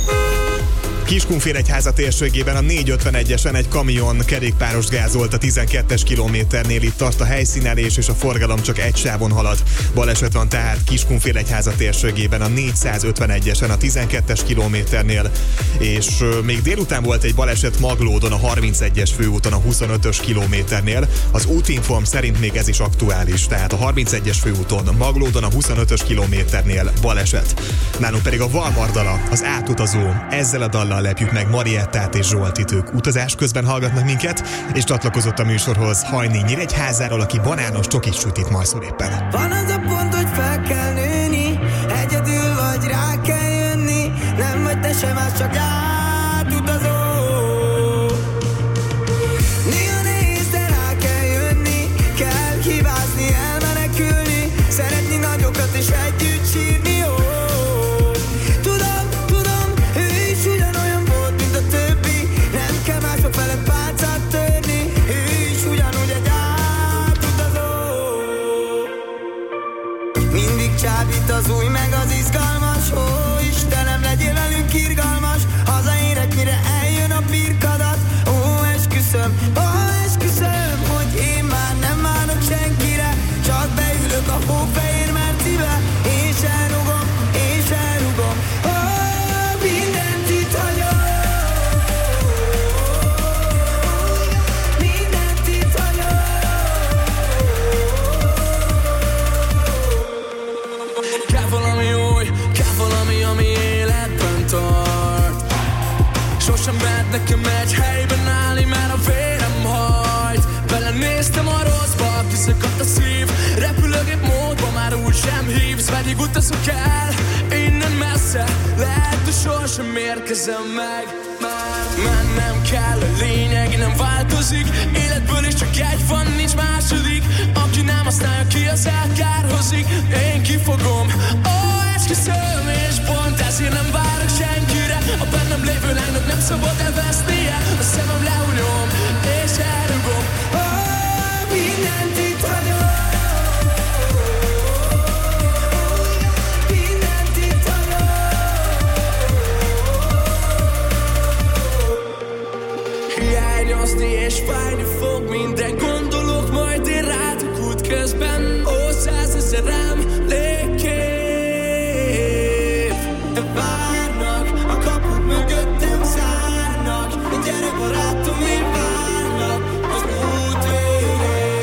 Kiskunfélegyháza térségében a négyszázötvenegyesen egy kamion kerékpáros gázolt a tizenkettes kilométernél, itt tart a helyszínelés, és a forgalom csak egy sávon halad. Baleset van tehát Kiskunfélegyháza térségében a négyszázötvenegyesen a tizenkettes kilométernél, és még délután volt egy baleset Maglódon a harmincegyes főúton a huszonötös kilométernél. Az útinform szerint még ez is aktuális, tehát a harmincegyes főúton Maglódon a huszonötös kilométernél baleset. Nálunk pedig a Valmardala, az átutazó, ezzel a dallal lepjük meg Mariettát és Zsoltit. Ők utazás közben hallgatnak minket, és csatlakozott a műsorhoz Hajni Nyíregyházáról, aki banános csokis sütit marszol éppen. Van az a pont, hogy fel kell nőni, egyedül vagy rá kell jönni, nem vagy te sem más, csak átutazó. Néha nehéz, de rá kell jönni, kell hibázni, elmenekülni, szeretni nagyokat és együtt sírni, jó. Felett pálcát törni, ő is ugyanúgy egy Belenéztem a rosszba, kiszakadt a szív. Repülőgép módban már úgy sem hívsz, pedig utazok el innen messze. Lehet, hogy sohasem érkezem meg. Már mennem kell, a lényeg nem változik. Életből is csak egy van, nincs második. Aki nem használja ki, az elkárhozik. Én kifogom, ó, esküszöm, és pont ezért nem várok senkire. A bennem lévő lánynak nem szabad elvesznie. A szemem lehunyom, és elrugom. Ó, mindent itt hagyom. Hiányozni és fájni fog minden. Gondolok majd én rátok útközben. Ó, százezer emlékkép. De várnak, a kapuk mögöttem zárnak. Gyere barátom, mi várnak az út végén.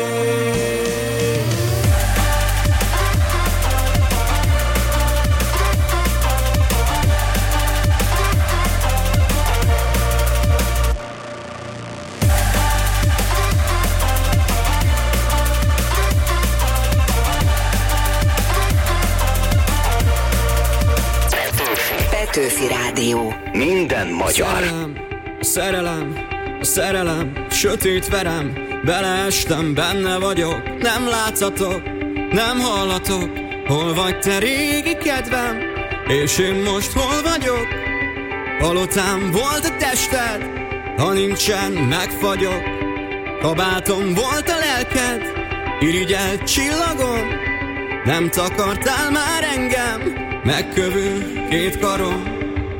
Petőfi Rádió. Minden magyar. Szerelem, a szerelem, a szerelem, sötét verem, beleestem, benne vagyok, nem látszatok, nem hallatok, hol vagy te régi kedvem, és én most hol vagyok? Palotám volt a tested, ha nincsen, megfagyok, kabátom volt a lelked, irigyelt csillagom, nem takartál már engem, megkövül két karom.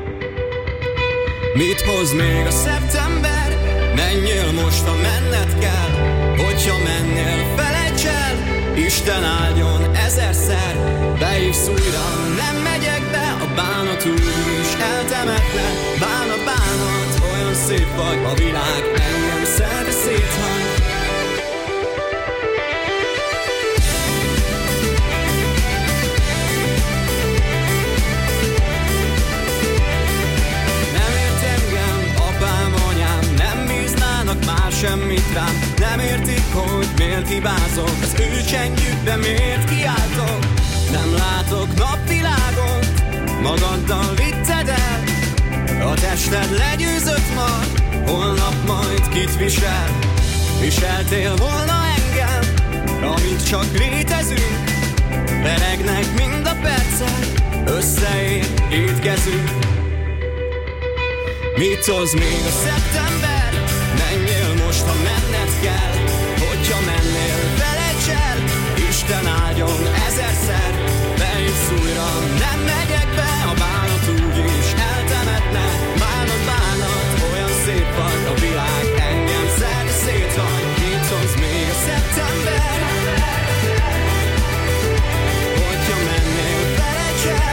Mit hoz még a szeptember? Menjél most, ha menned kell. Hogyha mennél, felejts el, Isten áldjon ezerszer. Beívsz újra, nem megyek be, a bánat úgy is eltemetne. Bánat, bánat, olyan szép vagy, a világ engem szerte széthagy. Már semmit rám, nem értik, hogy miért hibázok. Az ő csendjükbe miért kiáltok. Nem látok napvilágot, magaddal vitted el. A tested legyőzött ma, holnap majd kit visel. Viseltél volna engem, amíg csak létezünk. Beregnek mind a percek, összeér két kezünk. Mit hoz még a szeptember? Menjél most, ha menned kell. Hogyha mennél, felejts el, Isten áldjon ezerszer. Beívsz újra, nem megyek be, a bánat úgy is eltemetne. Bánat, bánat, olyan szép vagy, a világ engem szerte széthagy. Mit hoz még a szeptember? Hogyha mennél, felejts el,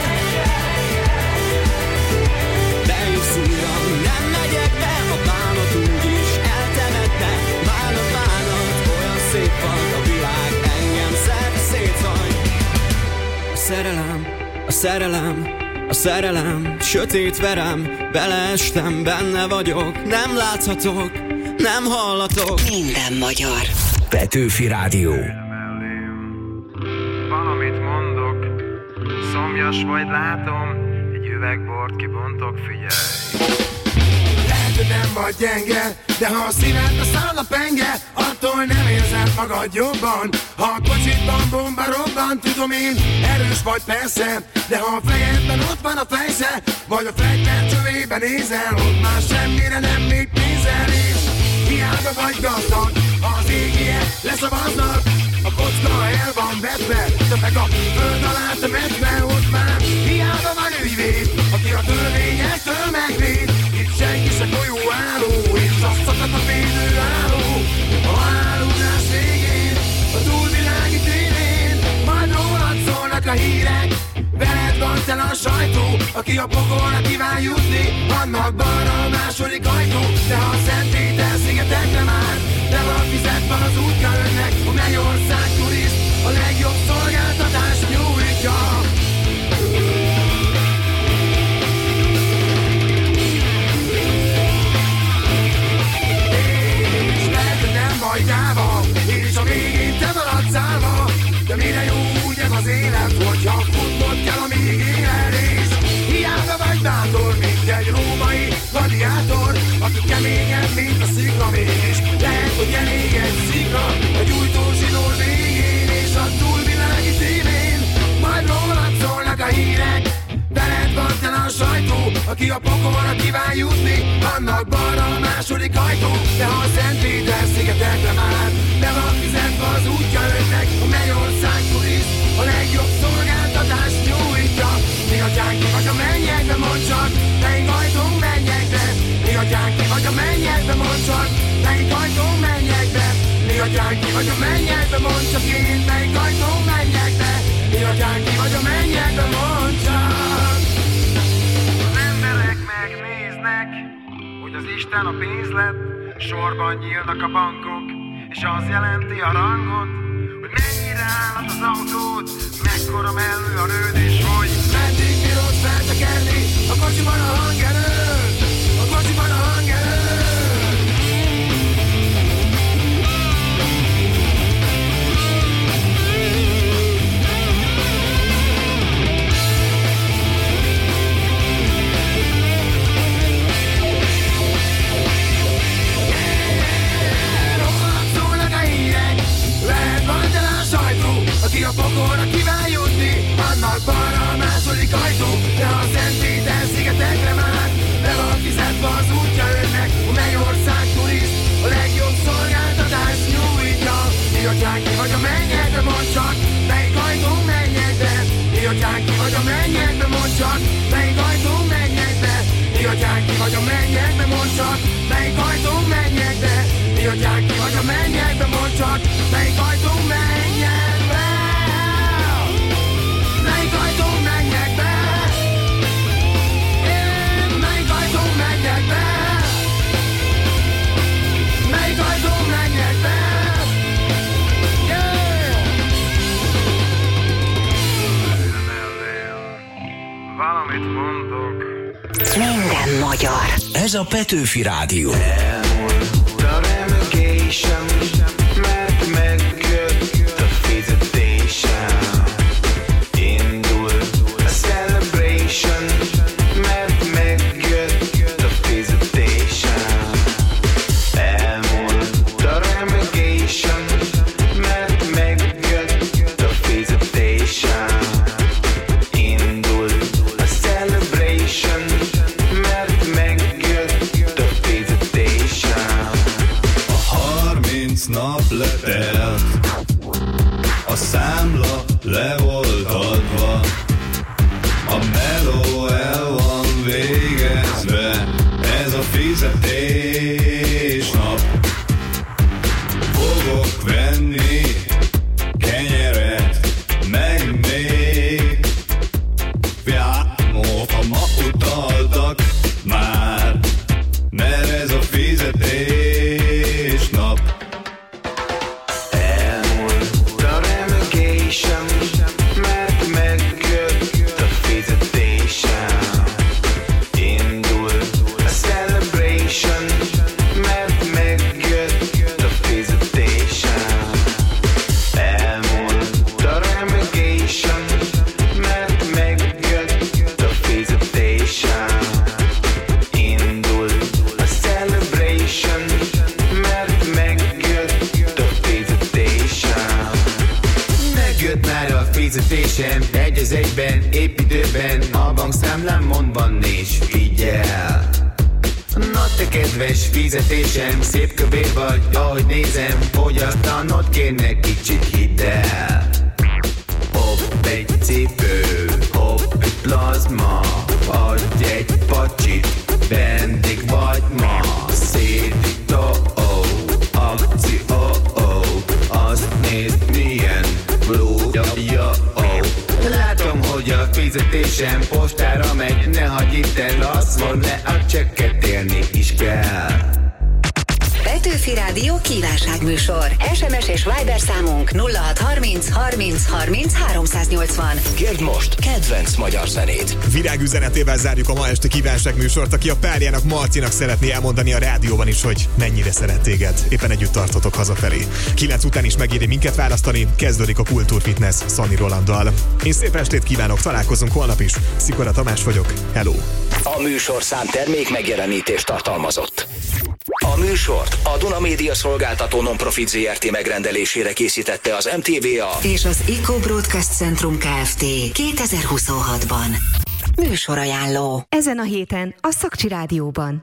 beívsz újra, nem megyek be, a bánat úgy is eltemetne. Bánat, bánat, olyan szép vagy, a világ engem szerte széthagy. A szerelem, a szerelem, a szerelem, sötét verem, beleestem, benne vagyok, nem láthatok, nem hallatok. Minden magyar. Petőfi Rádió. Valamit mondok, szomjas vagy látom, egy üvegbort kibontok, figyelj. Lehet, hogy nem vagy gyenge, de ha a szíved a száll a penge, attól nem érzed magad jobban. Ha a kocsitban bomba robban, tudom én, erős vagy persze, de ha a fejedben ott van a fejsze, vagy a fegyver csövében nézel, ott már semmire nem még pénzel is. Hiába vagy gazdag, az égiek leszavaznak, a kocka el van vetve, de meg a föld alá temetve, ott már hiába van ügyvéd, aki a törvényektől megvéd. Itt senki se golyó álló, és azt szakad a védő álló. A hálózás végén, a túlvilági tévén, majd rólad szólnak a hírek. Veled van tele a sajtó, aki a pokolra kíván jutni, annak balra a második ajtó. De ha a Szent Péter szigetekre már, de van fizetve az útka önnek, a Mennyország turist a legjobb szolgáltatás nyújtja. És lehet, hogy nem vagy gyáva, aki a pokolra kíván jutni, annak balra a második ajtó. De ha a Szent Péter szigetekre már, de van fizetve az útja önnek, a Mennyország turiszt a legjobb szolgáltatást nyújtja. Mi atyánk ki vagy a mennyekbe, mondd csak, melyik ajtón mennyekbe. Mi atyánk ki vagy a mennyekbe, mondd csak, melyik ajtón mennyekbe. Mi atyánk ki vagy a mennyekbe, mondd csak én, melyik ajtón mennyekbe. Mi atyánk ki vagy a mennyekbe, mondd csak. Az emberek megnéznek, hogy az Isten a pénz lett, sorban nyílnak a bankok, és az jelenti a rangot, hogy mennyire állat az autód, mekkora mellő a rőd, és hogy meddig bírod feltekerni a kocsiban a hangerőt, a kocsiban a hangerőt. Aki a pokolra kíván jutni, annak balra a második ajtó. De ha a Szent Péter szigetekre már, le van fizetve az útja önnek, a Mennyország turiszt a legjobb szolgáltatást nyújtja. Mi atyánk ki vagy a mennyekbe, mondd csak, melyik ajtón mennyekbe. Mi atyánk ki vagy a mennyekbe, mondd csak, melyik ajtón mennyekbe. Mi atyánk ki vagy a mennyekbe, mondd csak, melyik ajtón mennyekbe. Mi atyánk ki vagy a mennyekbe, mondd csak, melyik ajtón mennyekbe. Melyik ajtón menjek be? Én melyik ajtón menjek be? Melyik ajtón menjek be? Yeah! Valamit mondok. Minden magyar. Ez a Petőfi Rádió. A relegation, mert megjött a fizetésen. Indul a celebration, mert megjött a fizetésen. Elmúlt a relegation, mert megjött a fizetésen. Indul a celebration, mert megjött a fizetésen. A harminc nap letelt, a számla le volt adva, a meló el van végezve, ez a fizetés nap. Fogok venni kenyeret, meg még fiámó, ha ma utaltak már, mert ez a fizetés nap. Elmúlt a relegation, mert megjött a fizetésen. Indul a celebration, mert megjött a fizetésen. Elmúlt a relegation, mert megjött a fizetésen. Indul a celebration, mert megjött a fizetésen. Megjött már a fizetésem, egy az egyben, épp időben, a bankszámlám mondvan és figyel. Na te kedves fizetésem, szép kövér vagy, ahogy nézem, fogyasztanod kéne kicsit hidd el. Hopp egy cipő, hopp egy plazma, adj egy pacsit, vendég vagy ma. Szédító, akció, azt nézd milyen blue, ja, látom, hogy a fizetésem postára megy, ne hagyj itt el, azt mondd le, a csekket élni is kell. Petőfi Rádió kívánságműsor. es em es és Viber számunk nulla hat harminc harminc harminc háromszáznyolcvan. Kérd most kedvenc magyar zenét. Virágüzenetével zárjuk a ma esti kívánságműsort, aki a párjának, Marcinak szeretné elmondani a rádióban is, hogy mennyire szeret téged. Éppen együtt tartotok hazafelé. Kilenc után is megéri minket választani, kezdődik a Kultúr Fitness Szani Rolanddal. Én szép estét kívánok, találkozunk holnap is. Szikora Tamás vagyok, hello! A műsorszám termék megjelenítést tartalmazott. A műsort a Duna Média Szolgáltató Non-Profit zé er té megrendelésére készítette az em té vé á és az Eco Broadcast Centrum Kft. kétezer-huszonhatban. Műsorajánló. Ezen a héten a Szakcsi Rádióban.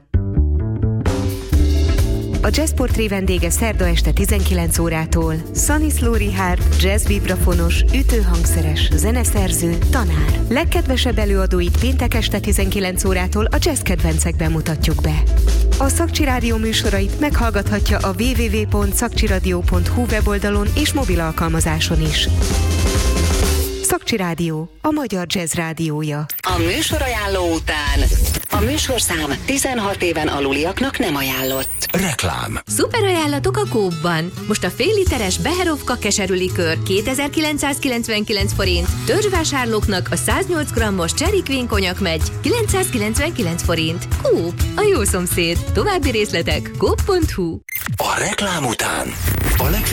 A Jazzportré vendége szerda este tizenkilenc órától Szaniszló Richárd, jazz vibrafonos, ütőhangszeres, zeneszerző, tanár. Legkedvesebb előadóit péntek este tizenkilenc órától a jazz kedvencekben mutatjuk be. A Szakcsi Rádió műsorait meghallgathatja a double-u double-u double-u pont szakcsiradio pont hu weboldalon és mobil alkalmazáson is. Szakcsi Rádió, a magyar jazz rádiója. A műsorajánló után a műsorszám tizenhat éven aluliaknak nem ajánlott. Reklám. Szuper ajánlatok a Coop-ban. Most a fél literes Beherovka keserűlikör kétezer-kilencszázkilencvenkilenc forint, törzsvásárlóknak a száznyolc grammos Cherry Queen konyak megy kilencszázkilencvenkilenc forint. Coop, a jó szomszéd. További részletek coop pont hu. A reklám után a legfrissebb